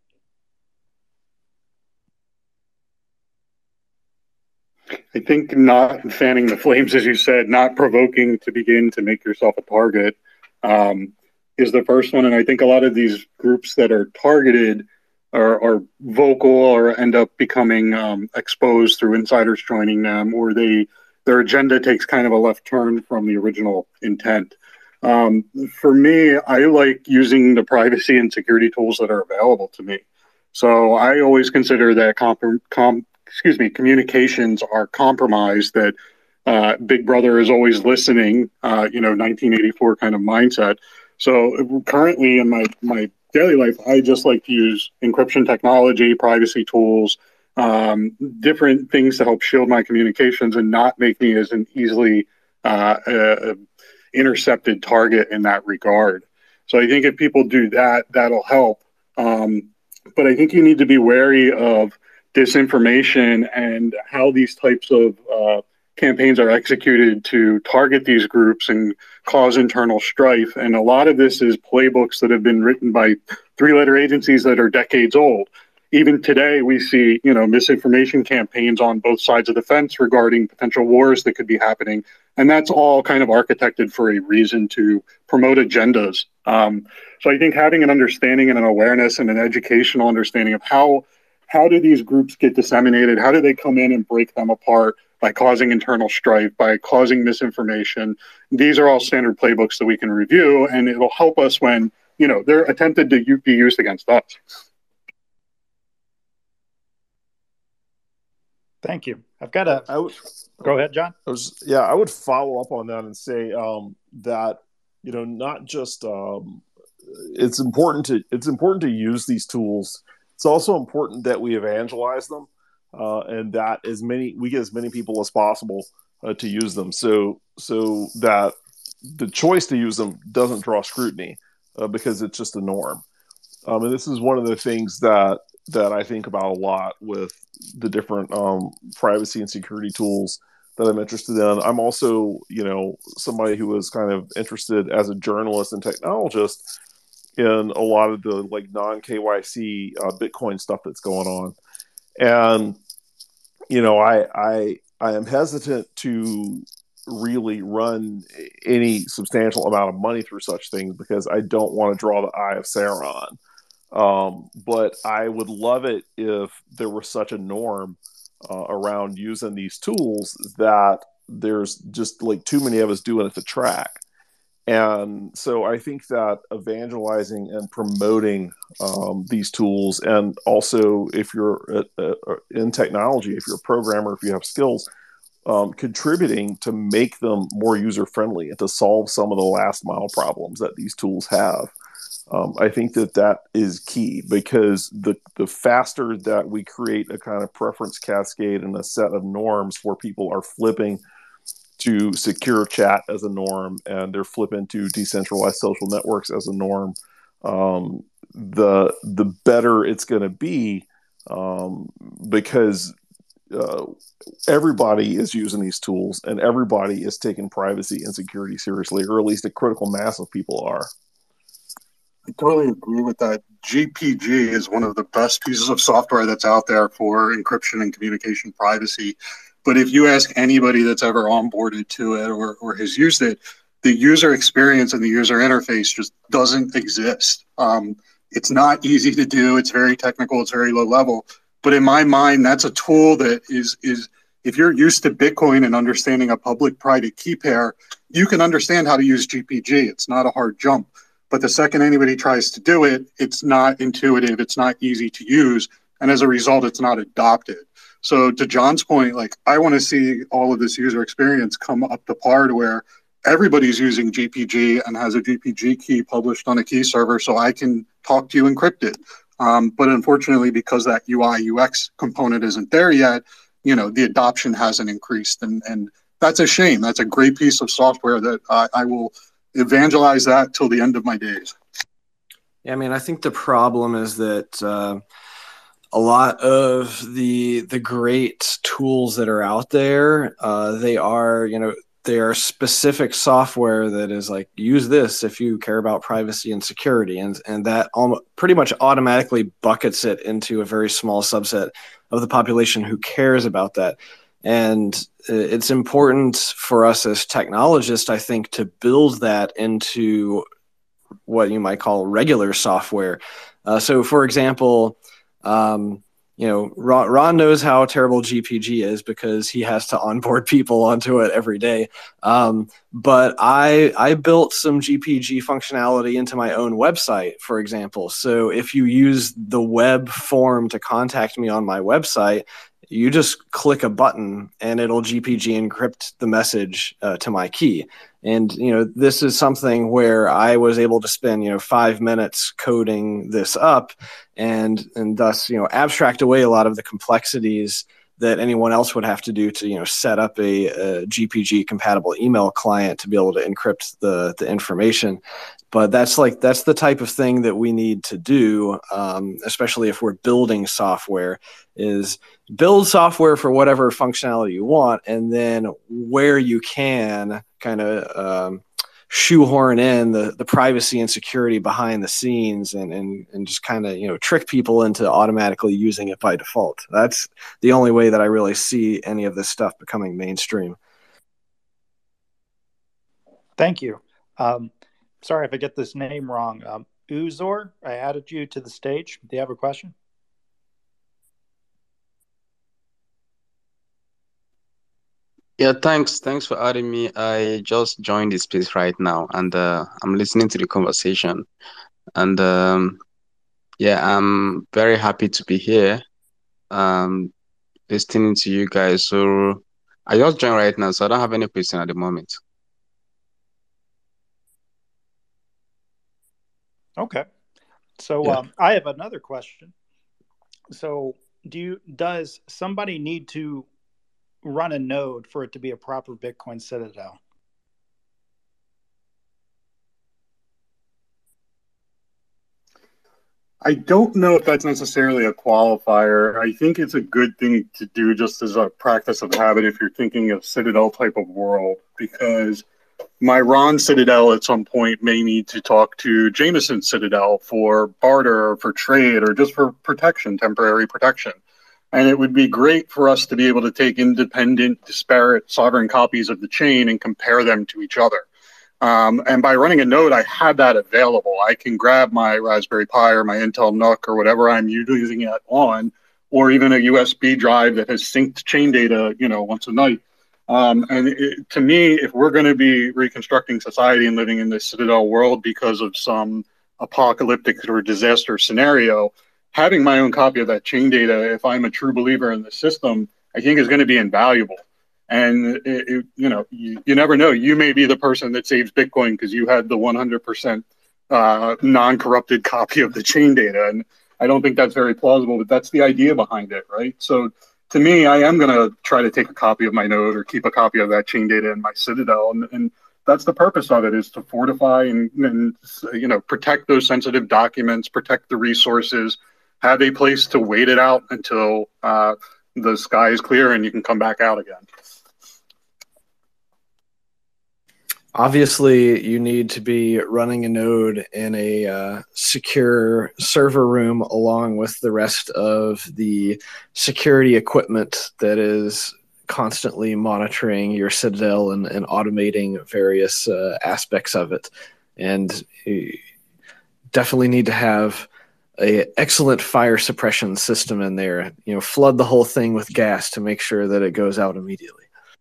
[SPEAKER 2] I think not fanning the flames, as you said, not provoking to begin to make yourself a target is the first one. And I think a lot of these groups that are targeted are vocal or end up becoming exposed through insiders joining them, or their agenda takes kind of a left turn from the original intent. For me, I like using the privacy and security tools that are available to me. So I always consider that communications are compromised, that Big Brother is always listening, 1984 kind of mindset. So currently in my daily life, I just like to use encryption technology, privacy tools, different things to help shield my communications and not make me as an easily intercepted target in that regard. So I think if people do that, that'll help. But I think you need to be wary of disinformation and how these types of campaigns are executed to target these groups and cause internal strife. And a lot of this is playbooks that have been written by three-letter agencies that are decades old. Even today, we see, misinformation campaigns on both sides of the fence regarding potential wars that could be happening. And that's all kind of architected for a reason to promote agendas. So I think having an understanding and an awareness and an educational understanding of how do these groups get disseminated, how do they come in and break them apart by causing internal strife, by causing misinformation. These are all standard playbooks that we can review, and it'll help us when, they're attempted to be used against us.
[SPEAKER 1] Thank you. Go ahead, John.
[SPEAKER 4] I would follow up on that and say that not just it's important to use these tools. It's also important that we evangelize them, and that we get as many people as possible to use them, so that the choice to use them doesn't draw scrutiny because it's just a norm. And this is one of the things that I think about a lot with the different privacy and security tools that I'm interested in. I'm also, somebody who is kind of interested as a journalist and technologist in a lot of the non-KYC Bitcoin stuff that's going on. And, I am hesitant to really run any substantial amount of money through such things because I don't want to draw the eye of Sauron. But I would love it if there were such a norm around using these tools that there's just too many of us doing it to track. And so I think that evangelizing and promoting these tools, and also if you're in technology, if you're a programmer, if you have skills, contributing to make them more user-friendly and to solve some of the last mile problems that these tools have. I think that is key, because the faster that we create a kind of preference cascade and a set of norms where people are flipping to secure chat as a norm and they're flipping to decentralized social networks as a norm, the better it's going to be because everybody is using these tools and everybody is taking privacy and security seriously, or at least a critical mass of people are.
[SPEAKER 2] I totally agree with that. GPG is one of the best pieces of software that's out there for encryption and communication privacy. But if you ask anybody that's ever onboarded to it or has used it, the user experience and the user interface just doesn't exist. It's not easy to do. It's very technical. It's very low level. But in my mind, that's a tool that is if you're used to Bitcoin and understanding a public-private key pair, you can understand how to use GPG. It's not a hard jump. But the second anybody tries to do it, it's not intuitive. It's not easy to use. And as a result, it's not adopted. So to John's point, like, I want to see all of this user experience come up to par to where everybody's using GPG and has a GPG key published on a key server so I can talk to you encrypted. But unfortunately, because that UI UX component isn't there yet, the adoption hasn't increased. And that's a shame. That's a great piece of software that I will evangelize that till the end of my days.
[SPEAKER 3] Yeah, I mean, I think the problem is that a lot of the great tools that are out there, they are specific software that is like, use this if you care about privacy and security, and that pretty much automatically buckets it into a very small subset of the population who cares about that. And it's important for us as technologists, I think, to build that into what you might call regular software. So, for example, Ron knows how terrible GPG is because he has to onboard people onto it every day. But I built some GPG functionality into my own website, for example. So if you use the web form to contact me on my website, you just click a button and it'll GPG encrypt the message to my key. And, this is something where I was able to spend, 5 minutes coding this up and thus, abstract away a lot of the complexities that anyone else would have to do to, set up a GPG compatible email client to be able to encrypt the information. But that's the type of thing that we need to do, especially if we're building software, is build software for whatever functionality you want, and then where you can kind of shoehorn in the privacy and security behind the scenes and just kind of, trick people into automatically using it by default. That's the only way that I really see any of this stuff becoming mainstream.
[SPEAKER 1] Thank you. Sorry if I get this name wrong. Uzor, I added you to the stage. Do you have a question?
[SPEAKER 7] Yeah, thanks. Thanks for adding me. I just joined the space right now, and I'm listening to the conversation. And I'm very happy to be here, listening to you guys. So I just joined right now, so I don't have any question at the moment.
[SPEAKER 1] Okay. So I have another question. So does somebody need to run a node for it to be a proper Bitcoin Citadel?
[SPEAKER 2] I don't know if that's necessarily a qualifier. I think it's a good thing to do just as a practice of habit if you're thinking of Citadel type of world, because my Ron Citadel at some point may need to talk to Jameson Citadel for barter or for trade or just for protection, temporary protection. And it would be great for us to be able to take independent, disparate sovereign copies of the chain and compare them to each other. And by running a node, I have that available. I can grab my Raspberry Pi or my Intel NUC or whatever I'm using it on, or even a USB drive that has synced chain data, once a night. To me, if we're going to be reconstructing society and living in this Citadel world because of some apocalyptic or disaster scenario, having my own copy of that chain data, if I'm a true believer in the system, I think is going to be invaluable. And you never know. You may be the person that saves Bitcoin because you had the 100% non-corrupted copy of the chain data. And I don't think that's very plausible, but that's the idea behind it, right? So to me, I am going to try to take a copy of my node or keep a copy of that chain data in my Citadel. And that's the purpose of it, is to fortify and protect those sensitive documents, protect the resources, have a place to wait it out until the sky is clear and you can come back out again.
[SPEAKER 3] Obviously, you need to be running a node in a secure server room along with the rest of the security equipment that is constantly monitoring your Citadel and automating various aspects of it. And you definitely need to have an excellent fire suppression system in there. Flood the whole thing with gas to make sure that it goes out immediately.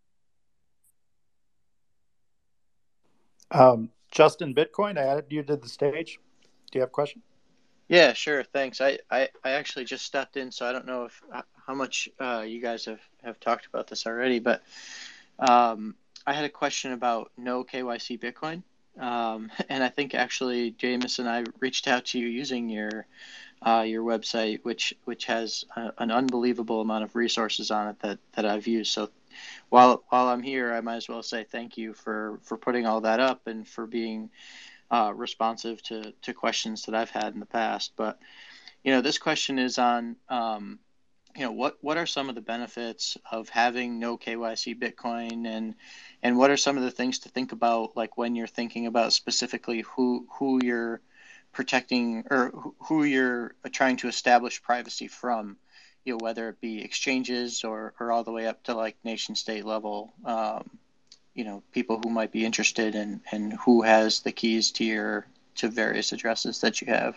[SPEAKER 1] Justin Bitcoin, I added you to the stage. Do you have a question?
[SPEAKER 8] Yeah, sure. Thanks. I actually just stepped in, so I don't know if how much you guys have talked about this already, but I had a question about no KYC Bitcoin. And I think actually Jameson, I reached out to you using your website, which has an unbelievable amount of resources on it that I've used. So while I'm here, I might as well say thank you for putting all that up and for being responsive to questions that I've had in the past. But this question is on what are some of the benefits of having no KYC Bitcoin, and what are some of the things to think about, like when you're thinking about specifically who you're protecting or who you're trying to establish privacy from, whether it be exchanges or all the way up to like nation state level, people who might be interested in who has the keys to various addresses that you have.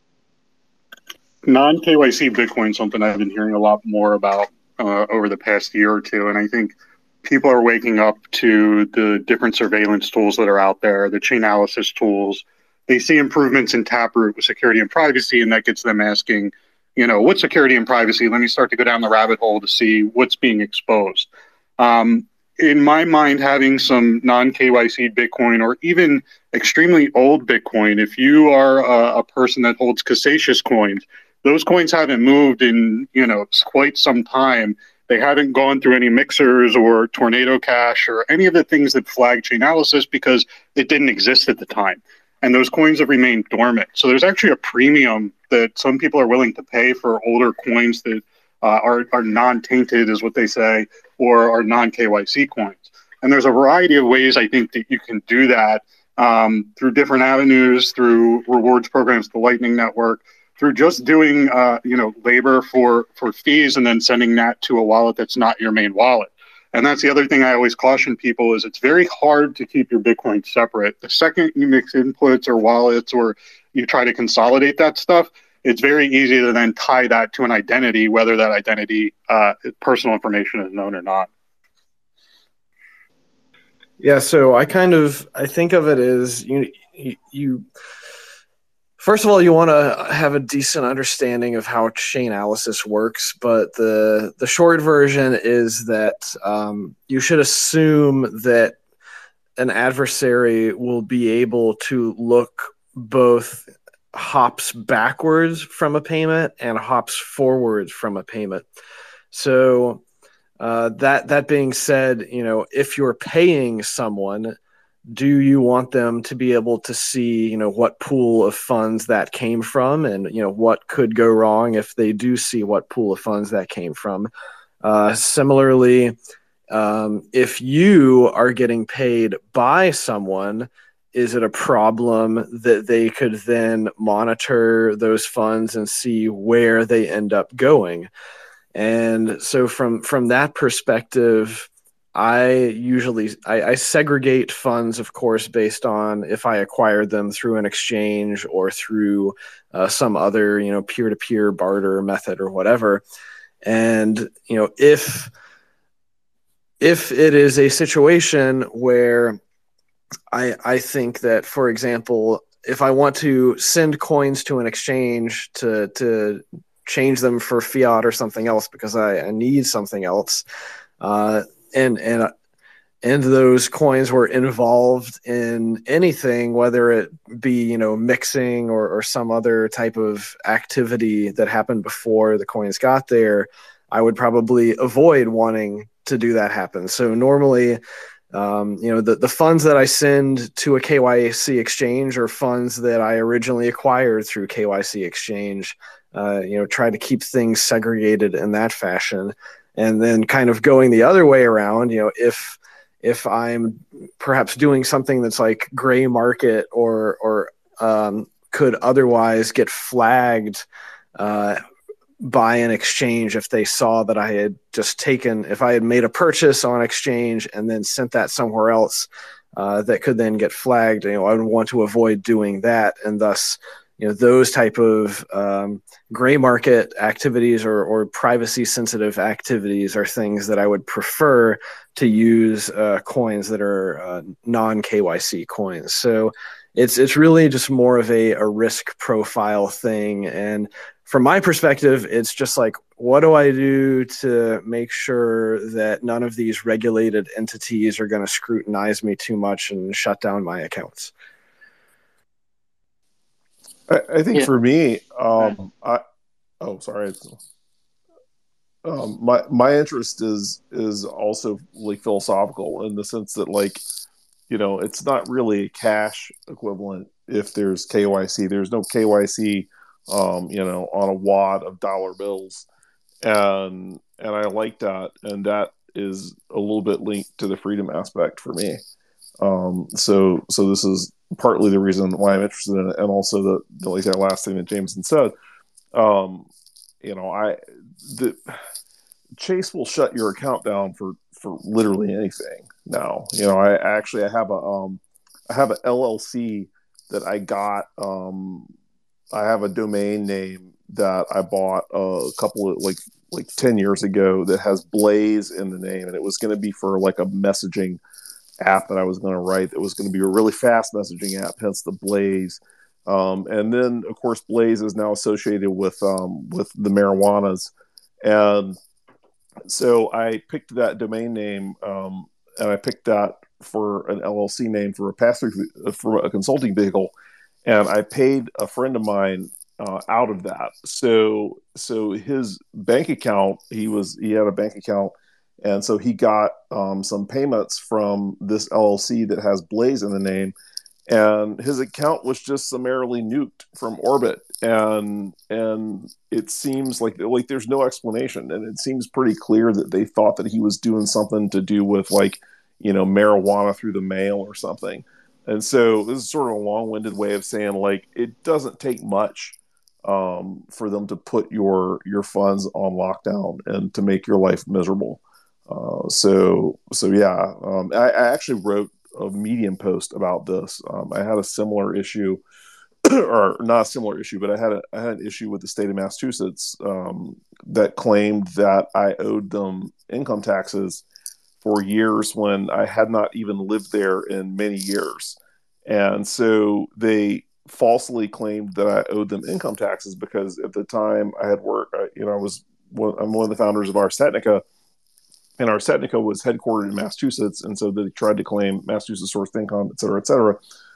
[SPEAKER 2] Non-KYC Bitcoin is something I've been hearing a lot more about over the past year or two. And I think people are waking up to the different surveillance tools that are out there, the Chainalysis tools. They see improvements in Taproot with security and privacy, and that gets them asking, what's security and privacy? Let me start to go down the rabbit hole to see what's being exposed. In my mind, having some non-KYC Bitcoin or even extremely old Bitcoin, if you are a person that holds Casascius coins, those coins haven't moved in, quite some time. They haven't gone through any mixers or Tornado Cash or any of the things that flag Chainalysis because it didn't exist at the time. And those coins have remained dormant. So there's actually a premium that some people are willing to pay for older coins that are non-tainted, is what they say, or are non-KYC coins. And there's a variety of ways I think that you can do that through different avenues, through rewards programs, the Lightning Network, through just doing labor for fees and then sending that to a wallet that's not your main wallet. And that's the other thing I always caution people is it's very hard to keep your Bitcoin separate. The second you mix inputs or wallets or you try to consolidate that stuff, it's very easy to then tie that to an identity, whether that identity, personal information is known or not.
[SPEAKER 3] Yeah, so I think of it as you first of all, you want to have a decent understanding of how Chainalysis works, but the short version is that you should assume that an adversary will be able to look both hops backwards from a payment and hops forwards from a payment. So that being said, if you're paying someone, do you want them to be able to see, what pool of funds that came from and, what could go wrong if they do see what pool of funds that came from? Similarly, if you are getting paid by someone, is it a problem that they could then monitor those funds and see where they end up going? And so from that perspective, I segregate funds, of course, based on if I acquired them through an exchange or through some other, peer-to-peer barter method or whatever. And, if it is a situation where I think that, for example, if I want to send coins to an exchange to change them for fiat or something else because I need something else, and those coins were involved in anything, whether it be mixing or some other type of activity that happened before the coins got there, I would probably avoid wanting to do that happen. So normally, the funds that I send to a KYC exchange are funds that I originally acquired through KYC exchange. try to keep things segregated in that fashion. And then kind of going the other way around, if I'm perhaps doing something that's like gray market or could otherwise get flagged by an exchange if they saw that I had if I had made a purchase on exchange and then sent that somewhere else, that could then get flagged. I would want to avoid doing that, and thus, those type of gray market activities or privacy sensitive activities are things that I would prefer to use coins that are non KYC coins. So it's really just more of a risk profile thing. And from my perspective, it's just like, what do I do to make sure that none of these regulated entities are going to scrutinize me too much and shut down my accounts?
[SPEAKER 4] I think for me, my interest is also like philosophical in the sense that it's not really a cash equivalent if there's KYC. There's no KYC, on a wad of dollar bills, and I like that, and that is a little bit linked to the freedom aspect for me. So this is partly the reason why I'm interested in it, and also like that last thing that Jameson said. Chase will shut your account down for literally anything now. I have a LLC that I got. I have a domain name that I bought a couple of like 10 years ago that has Blaze in the name, and it was going to be for like a messaging app that I was going to write that was going to be a really fast messaging app, hence the Blaze. And then of course Blaze is now associated with the marijuanas, and so I picked that domain name, and I picked that for an LLC name for for a consulting vehicle, and I paid a friend of mine out of that. So his bank account, he had a bank account, and so he got some payments from this LLC that has Blaze in the name, and his account was just summarily nuked from Orbit, and it seems like there's no explanation, and it seems pretty clear that they thought that he was doing something to do with marijuana through the mail or something. And so this is sort of a long-winded way of saying it doesn't take much for them to put your funds on lockdown and to make your life miserable. So yeah, I actually wrote a Medium post about this. I had a similar issue, or not a similar issue, but I had an issue with the state of Massachusetts that claimed that I owed them income taxes for years when I had not even lived there in many years. And so they falsely claimed that I owed them income taxes because at the time I had worked, I'm one of the founders of Ars Technica, and Ars Technica was headquartered in Massachusetts. And so they tried to claim Massachusetts sourced income, et cetera, et cetera.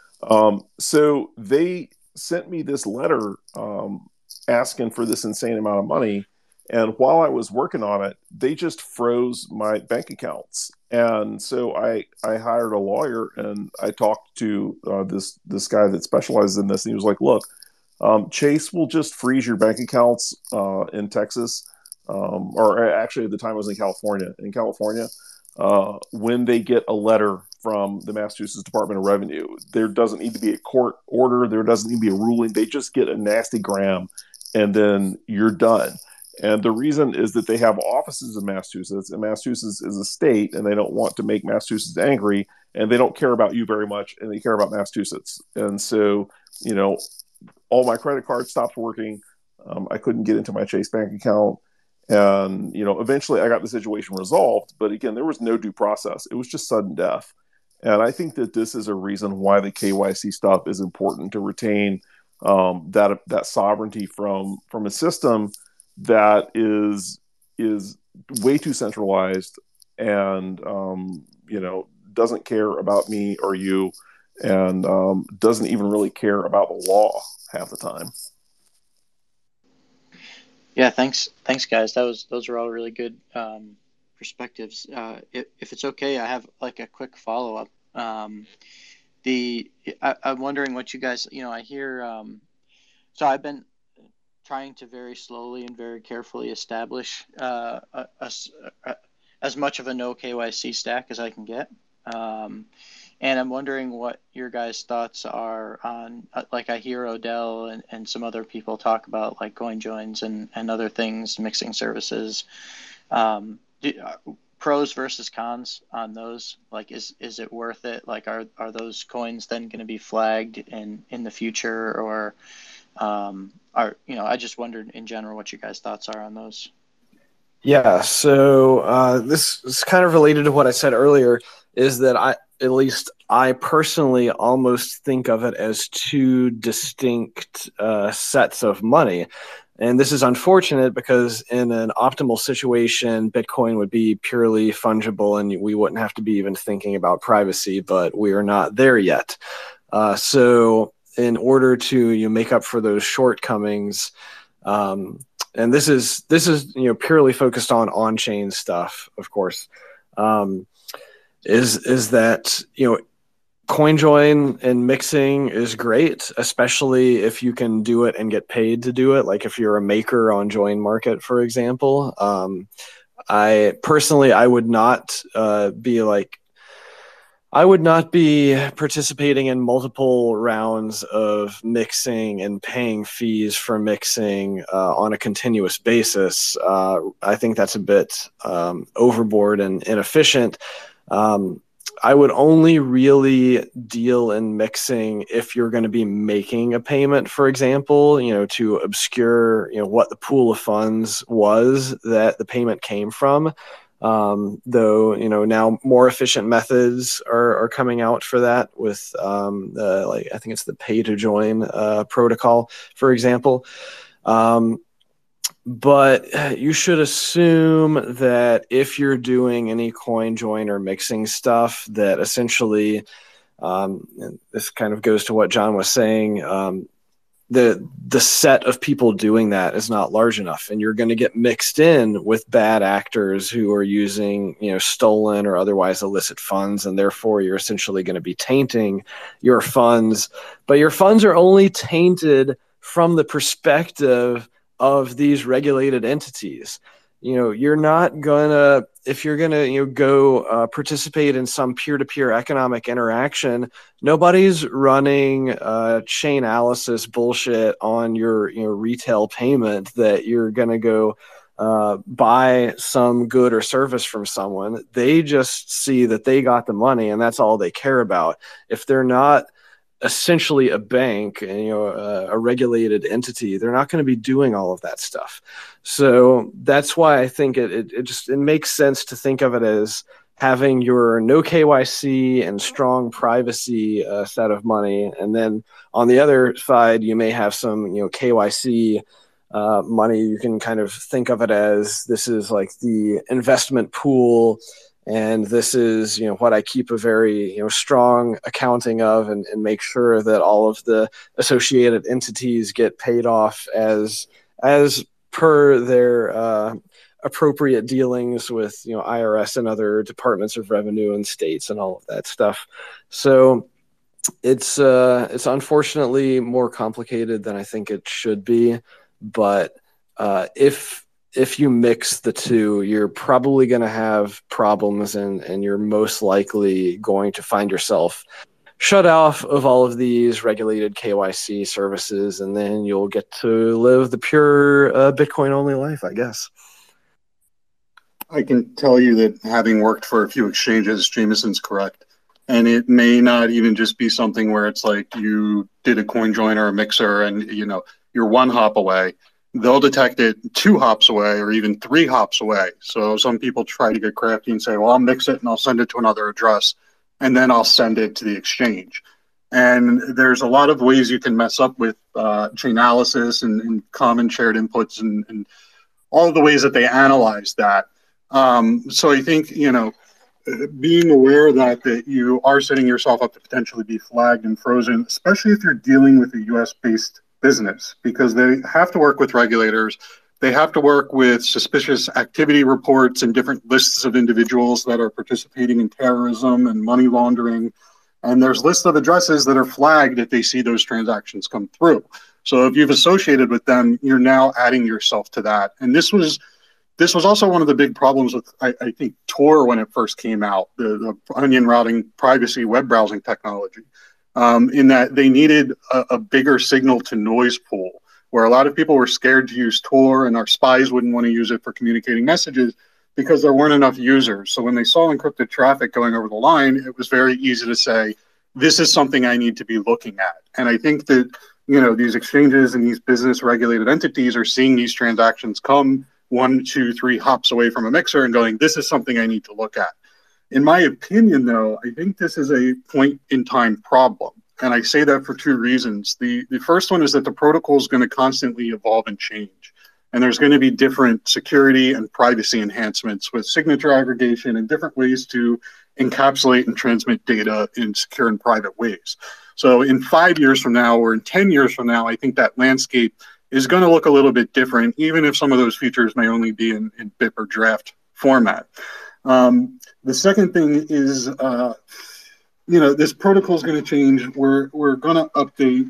[SPEAKER 4] So they sent me this letter asking for this insane amount of money. And while I was working on it, they just froze my bank accounts. And so I hired a lawyer, and I talked to this guy that specializes in this. And he was like, look, Chase will just freeze your bank accounts in Texas, or actually at the time I was in California. In California, when they get a letter from the Massachusetts Department of Revenue, there doesn't need to be a court order. There doesn't need to be a ruling. They just get a nasty gram, and then you're done. And the reason is that they have offices in Massachusetts, and Massachusetts is a state, and they don't want to make Massachusetts angry, and they don't care about you very much, and they care about Massachusetts. And so, all my credit cards stopped working. I couldn't get into my Chase bank account. And, eventually I got the situation resolved. But again, there was no due process. It was just sudden death. And I think that this is a reason why the KYC stuff is important, to retain that sovereignty from a system that is way too centralized and doesn't care about me or you, and doesn't even really care about the law half the time.
[SPEAKER 8] Yeah, thanks guys. Those are all really good perspectives. If it's okay, I have like a quick follow up. I'm wondering what you guys, I hear. So I've been trying to very slowly and very carefully establish as much of a no KYC stack as I can get. And I'm wondering what your guys' thoughts are on, like I hear Odell and some other people talk about like CoinJoins and other things, mixing services. Pros versus cons on those, like is it worth it? Like are those coins then going to be flagged in the future, or I just wondered in general what you guys' thoughts are on those.
[SPEAKER 3] Yeah, so this is kind of related to what I said earlier, is that I personally almost think of it as two distinct sets of money. And this is unfortunate because in an optimal situation, Bitcoin would be purely fungible and we wouldn't have to be even thinking about privacy, but we are not there yet. So in order to make up for those shortcomings, and this is purely focused on chain stuff, of course, is that CoinJoin and mixing is great, especially if you can do it and get paid to do it. Like if you're a maker on Join Market, for example. I would not be participating in multiple rounds of mixing and paying fees for mixing on a continuous basis. I think that's a bit overboard and inefficient. I would only really deal in mixing if you're going to be making a payment, for example, to obscure, what the pool of funds was that the payment came from. Though, now more efficient methods are coming out for that with, I think it's the pay to join protocol, for example. But you should assume that if you're doing any CoinJoin or mixing stuff, that essentially, and this kind of goes to what John was saying, the set of people doing that is not large enough, and you're going to get mixed in with bad actors who are using, stolen or otherwise illicit funds, and therefore you're essentially going to be tainting your funds. But your funds are only tainted from the perspective of these regulated entities. You're not gonna, if you're gonna go participate in some peer-to-peer economic interaction, nobody's running Chainalysis bullshit on your retail payment that you're gonna go buy some good or service from someone. They just see that they got the money and that's all they care about. If they're not essentially a bank, a regulated entity, they're not going to be doing all of that stuff. So that's why I think it makes sense to think of it as having your no KYC and strong privacy set of money, and then on the other side you may have some KYC money. You can kind of think of it as this is like the investment pool. And this is, what I keep a very, strong accounting of and make sure that all of the associated entities get paid off as per their appropriate dealings with, IRS and other departments of revenue and states and all of that stuff. So it's unfortunately more complicated than I think it should be. But if you mix the two, you're probably going to have problems and you're most likely going to find yourself shut off of all of these regulated KYC services, and then you'll get to live the pure Bitcoin-only life, I guess.
[SPEAKER 2] I can tell you that having worked for a few exchanges, Jameson's correct. And it may not even just be something where it's like you did a CoinJoin or a mixer and, you're one hop away. They'll detect it 2 hops away or even 3 hops away. So some people try to get crafty and say, well, I'll mix it and I'll send it to another address, and then I'll send it to the exchange. And there's a lot of ways you can mess up with Chainalysis and common shared inputs and all of the ways that they analyze that. So I think, being aware that you are setting yourself up to potentially be flagged and frozen, especially if you're dealing with a US-based business, because they have to work with regulators. They have to work with suspicious activity reports and different lists of individuals that are participating in terrorism and money laundering. And there's lists of addresses that are flagged if they see those transactions come through. So if you've associated with them, you're now adding yourself to that. And this was also one of the big problems with, I think, Tor when it first came out, the onion routing privacy web browsing technology, in that they needed a bigger signal to noise pool, where a lot of people were scared to use Tor, and our spies wouldn't want to use it for communicating messages because there weren't enough users. So when they saw encrypted traffic going over the line, it was very easy to say, this is something I need to be looking at. And I think that, these exchanges and these business regulated entities are seeing these transactions come 1, 2, 3 hops away from a mixer and going, this is something I need to look at. In my opinion, though, I think this is a point in time problem. And I say that for 2 reasons. The first one is that the protocol is going to constantly evolve and change. And there's going to be different security and privacy enhancements with signature aggregation and different ways to encapsulate and transmit data in secure and private ways. So in 5 years from now or in 10 years from now, I think that landscape is going to look a little bit different, even if some of those features may only be in BIP or draft format. The second thing is, this protocol is going to change. We're going to update.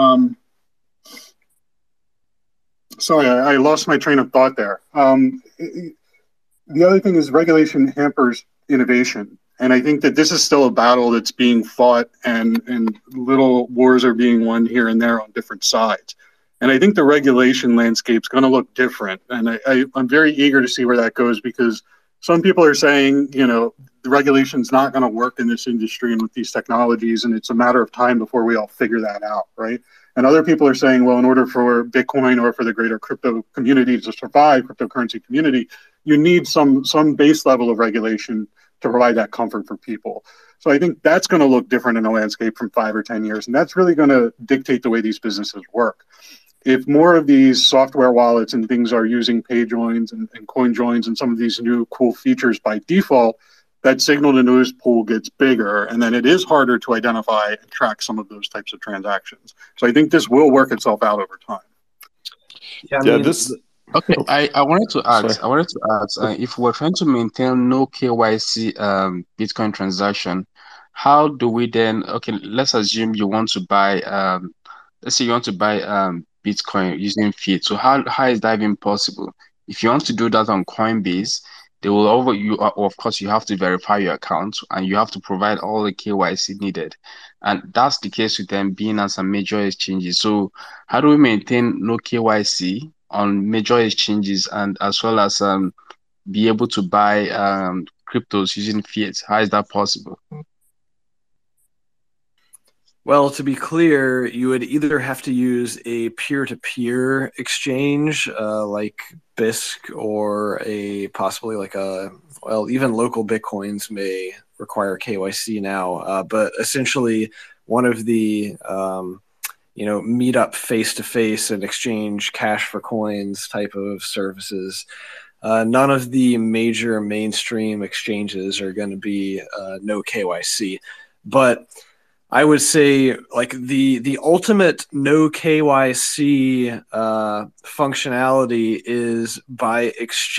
[SPEAKER 2] Sorry, I lost my train of thought there. The other thing is regulation hampers innovation. And I think that this is still a battle that's being fought, and little wars are being won here and there on different sides. And I think the regulation landscape is going to look different. And I'm very eager to see where that goes, because some people are saying, the regulation is not going to work in this industry and with these technologies, and it's a matter of time before we all figure that out, right? And other people are saying, well, in order for Bitcoin or for the greater crypto community to survive, cryptocurrency community, you need some base level of regulation to provide that comfort for people. So I think that's going to look different in the landscape from 5 or 10 years, and that's really going to dictate the way these businesses work. If more of these software wallets and things are using pay joins and coin joins and some of these new cool features by default, that signal to noise pool gets bigger, and then it is harder to identify and track some of those types of transactions. So I think this will work itself out over time.
[SPEAKER 7] Okay, I wanted to ask, if we're trying to maintain no KYC Bitcoin transaction, how do we then, let's assume you want to buy, Bitcoin using fiat. So how is that even possible? If you want to do that on Coinbase, they will of course, you have to verify your account and you have to provide all the KYC needed. And that's the case with them being on some major exchanges. So how do we maintain no KYC on major exchanges, and as well as be able to buy cryptos using fiat? How is that possible?
[SPEAKER 3] Well, to be clear, you would either have to use a peer-to-peer exchange like BISC, or possibly even local Bitcoins may require KYC now. But essentially, one of the meet up face-to-face and exchange cash for coins type of services. None of the major mainstream exchanges are going to be no KYC. But I would say the ultimate no KYC functionality is by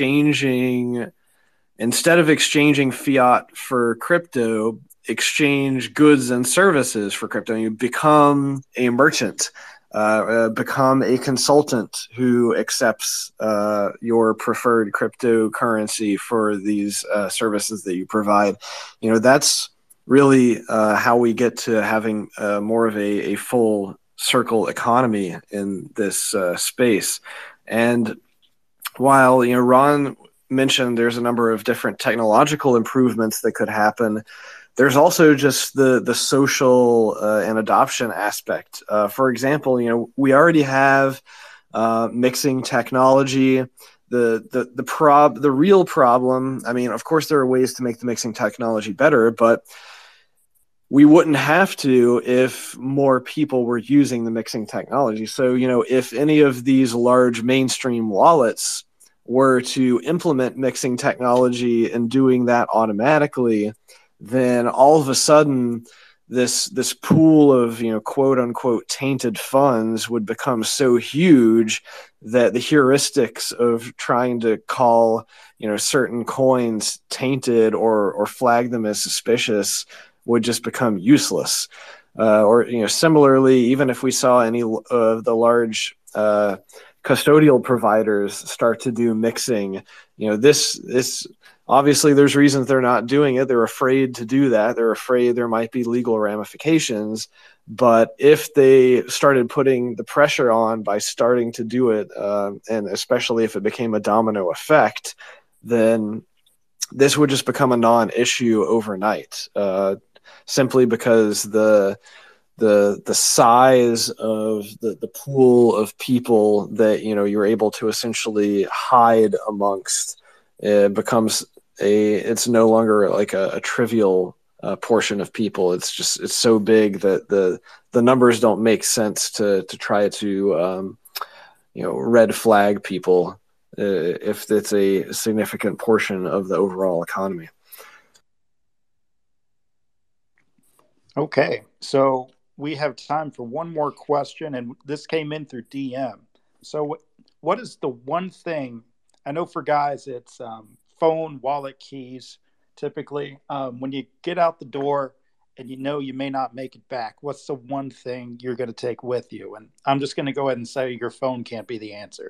[SPEAKER 3] instead of exchanging fiat for crypto, exchange goods and services for crypto. You become a merchant, become a consultant who accepts your preferred cryptocurrency for these services that you provide. That's really how we get to having more of a full circle economy in this space. And while Ron mentioned there's a number of different technological improvements that could happen, there's also just the social and adoption aspect. For example, we already have mixing technology. The real problem, of course there are ways to make the mixing technology better, but we wouldn't have to if more people were using the mixing technology. So, if any of these large mainstream wallets were to implement mixing technology and doing that automatically, then all of a sudden this pool of quote unquote tainted funds would become so huge that the heuristics of trying to call certain coins tainted or flag them as suspicious would just become useless. or similarly, even if we saw any of the large custodial providers start to do mixing, this obviously there's reasons they're not doing it. They're afraid to do that. They're afraid there might be legal ramifications. But if they started putting the pressure on by starting to do it, and especially if it became a domino effect, then this would just become a non-issue overnight, simply because the size of the pool of people that you're able to essentially hide amongst becomes it's no longer like a trivial portion of people. It's so big that the numbers don't make sense to try to red flag people if it's a significant portion of the overall economy.
[SPEAKER 1] Okay, so we have time for one more question, and this came in through DM. So what is the one thing, I know for guys it's phone, wallet, keys, typically, when you get out the door and you may not make it back, what's the one thing you're going to take with you? And I'm just going to go ahead and say your phone can't be the answer.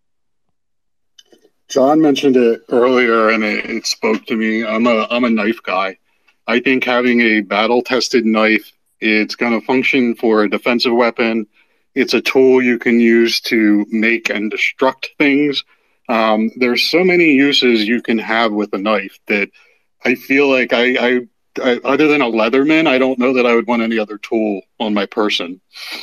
[SPEAKER 2] John mentioned it earlier, and it spoke to me. I'm a knife guy. I think having a battle-tested knife, it's going to function for a defensive weapon. It's a tool you can use to make and destruct things. There's so many uses you can have with a knife that I feel like I other than a Leatherman, I don't know that I would want any other tool on my person.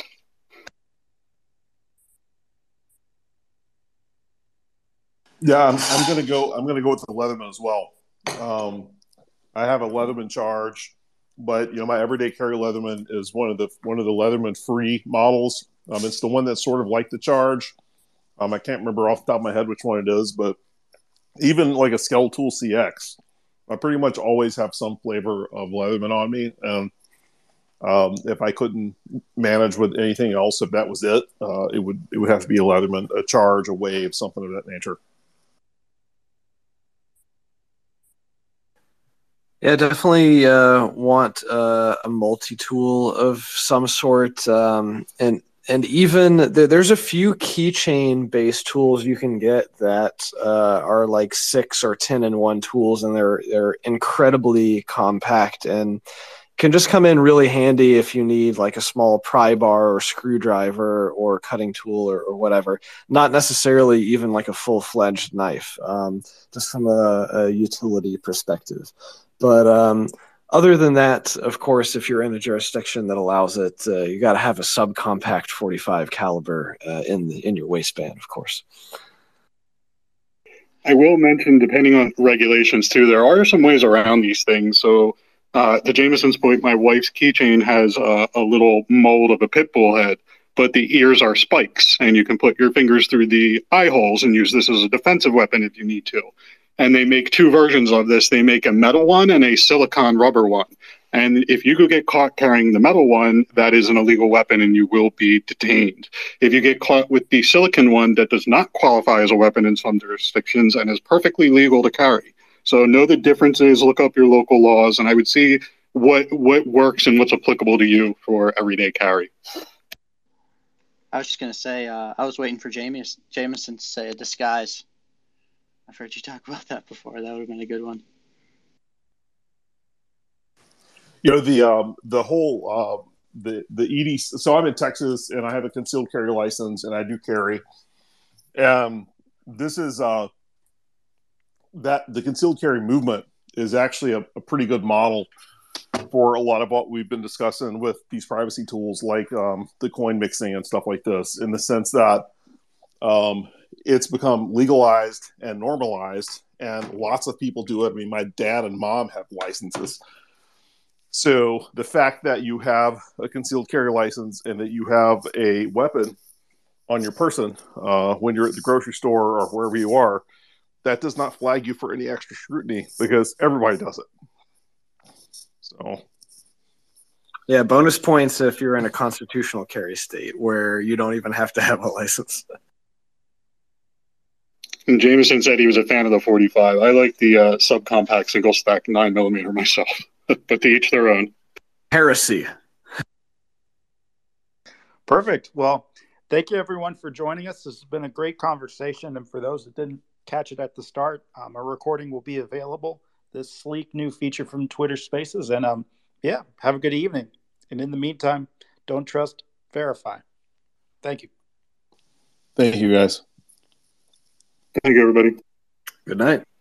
[SPEAKER 4] Yeah, I'm gonna go with the Leatherman as well. I have a Leatherman Charge, but my everyday carry Leatherman is one of the Leatherman free models. It's the one that's sort of like the Charge. I can't remember off the top of my head which one it is, but even like a Skeletal CX, I pretty much always have some flavor of Leatherman on me. And if I couldn't manage with anything else, if that was it, it would have to be a Leatherman, a Charge, a Wave, something of that nature.
[SPEAKER 3] Yeah, definitely want a multi-tool of some sort, and even there's a few keychain based tools you can get that are like 6 or 10-in-1 tools, and they're incredibly compact and can just come in really handy if you need like a small pry bar or screwdriver or cutting tool or whatever. Not necessarily even like a full-fledged knife, just from a utility perspective. But other than that, of course, if you're in a jurisdiction that allows it, you got to have a subcompact 45 caliber in your waistband, of course.
[SPEAKER 2] I will mention, depending on regulations too, there are some ways around these things. So, to Jameson's point, my wife's keychain has a little mold of a pit bull head, but the ears are spikes, and you can put your fingers through the eye holes and use this as a defensive weapon if you need to. And they make 2 versions of this. They make a metal one and a silicone rubber one. And if you could get caught carrying the metal one, that is an illegal weapon and you will be detained. If you get caught with the silicone one, that does not qualify as a weapon in some jurisdictions and is perfectly legal to carry. So know the differences, look up your local laws, and I would see what works and what's applicable to you for everyday carry.
[SPEAKER 8] I was just going to say, I was waiting for Jameson to say a disguise. I've heard you talk about that before. That would have been a good one.
[SPEAKER 4] The whole the ED. So I'm in Texas, and I have a concealed carry license, and I do carry. This is that the concealed carry movement is actually a pretty good model for a lot of what we've been discussing with these privacy tools, like the coin mixing and stuff like this, in the sense that it's become legalized and normalized, and lots of people do it. I mean, my dad and mom have licenses. So the fact that you have a concealed carry license and that you have a weapon on your person when you're at the grocery store or wherever you are, that does not flag you for any extra scrutiny because everybody does it. So,
[SPEAKER 3] yeah, bonus points if you're in a constitutional carry state where you don't even have to have a license.
[SPEAKER 2] And Jameson said he was a fan of the 45. I like the subcompact single stack 9mm myself, but to each their own.
[SPEAKER 3] Heresy.
[SPEAKER 1] Perfect. Well, thank you everyone for joining us. This has been a great conversation. And for those that didn't catch it at the start, a recording will be available. This sleek new feature from Twitter Spaces. And yeah, have a good evening. And in the meantime, don't trust, verify. Thank you.
[SPEAKER 4] Thank you, guys.
[SPEAKER 2] Thank you, everybody.
[SPEAKER 3] Good night.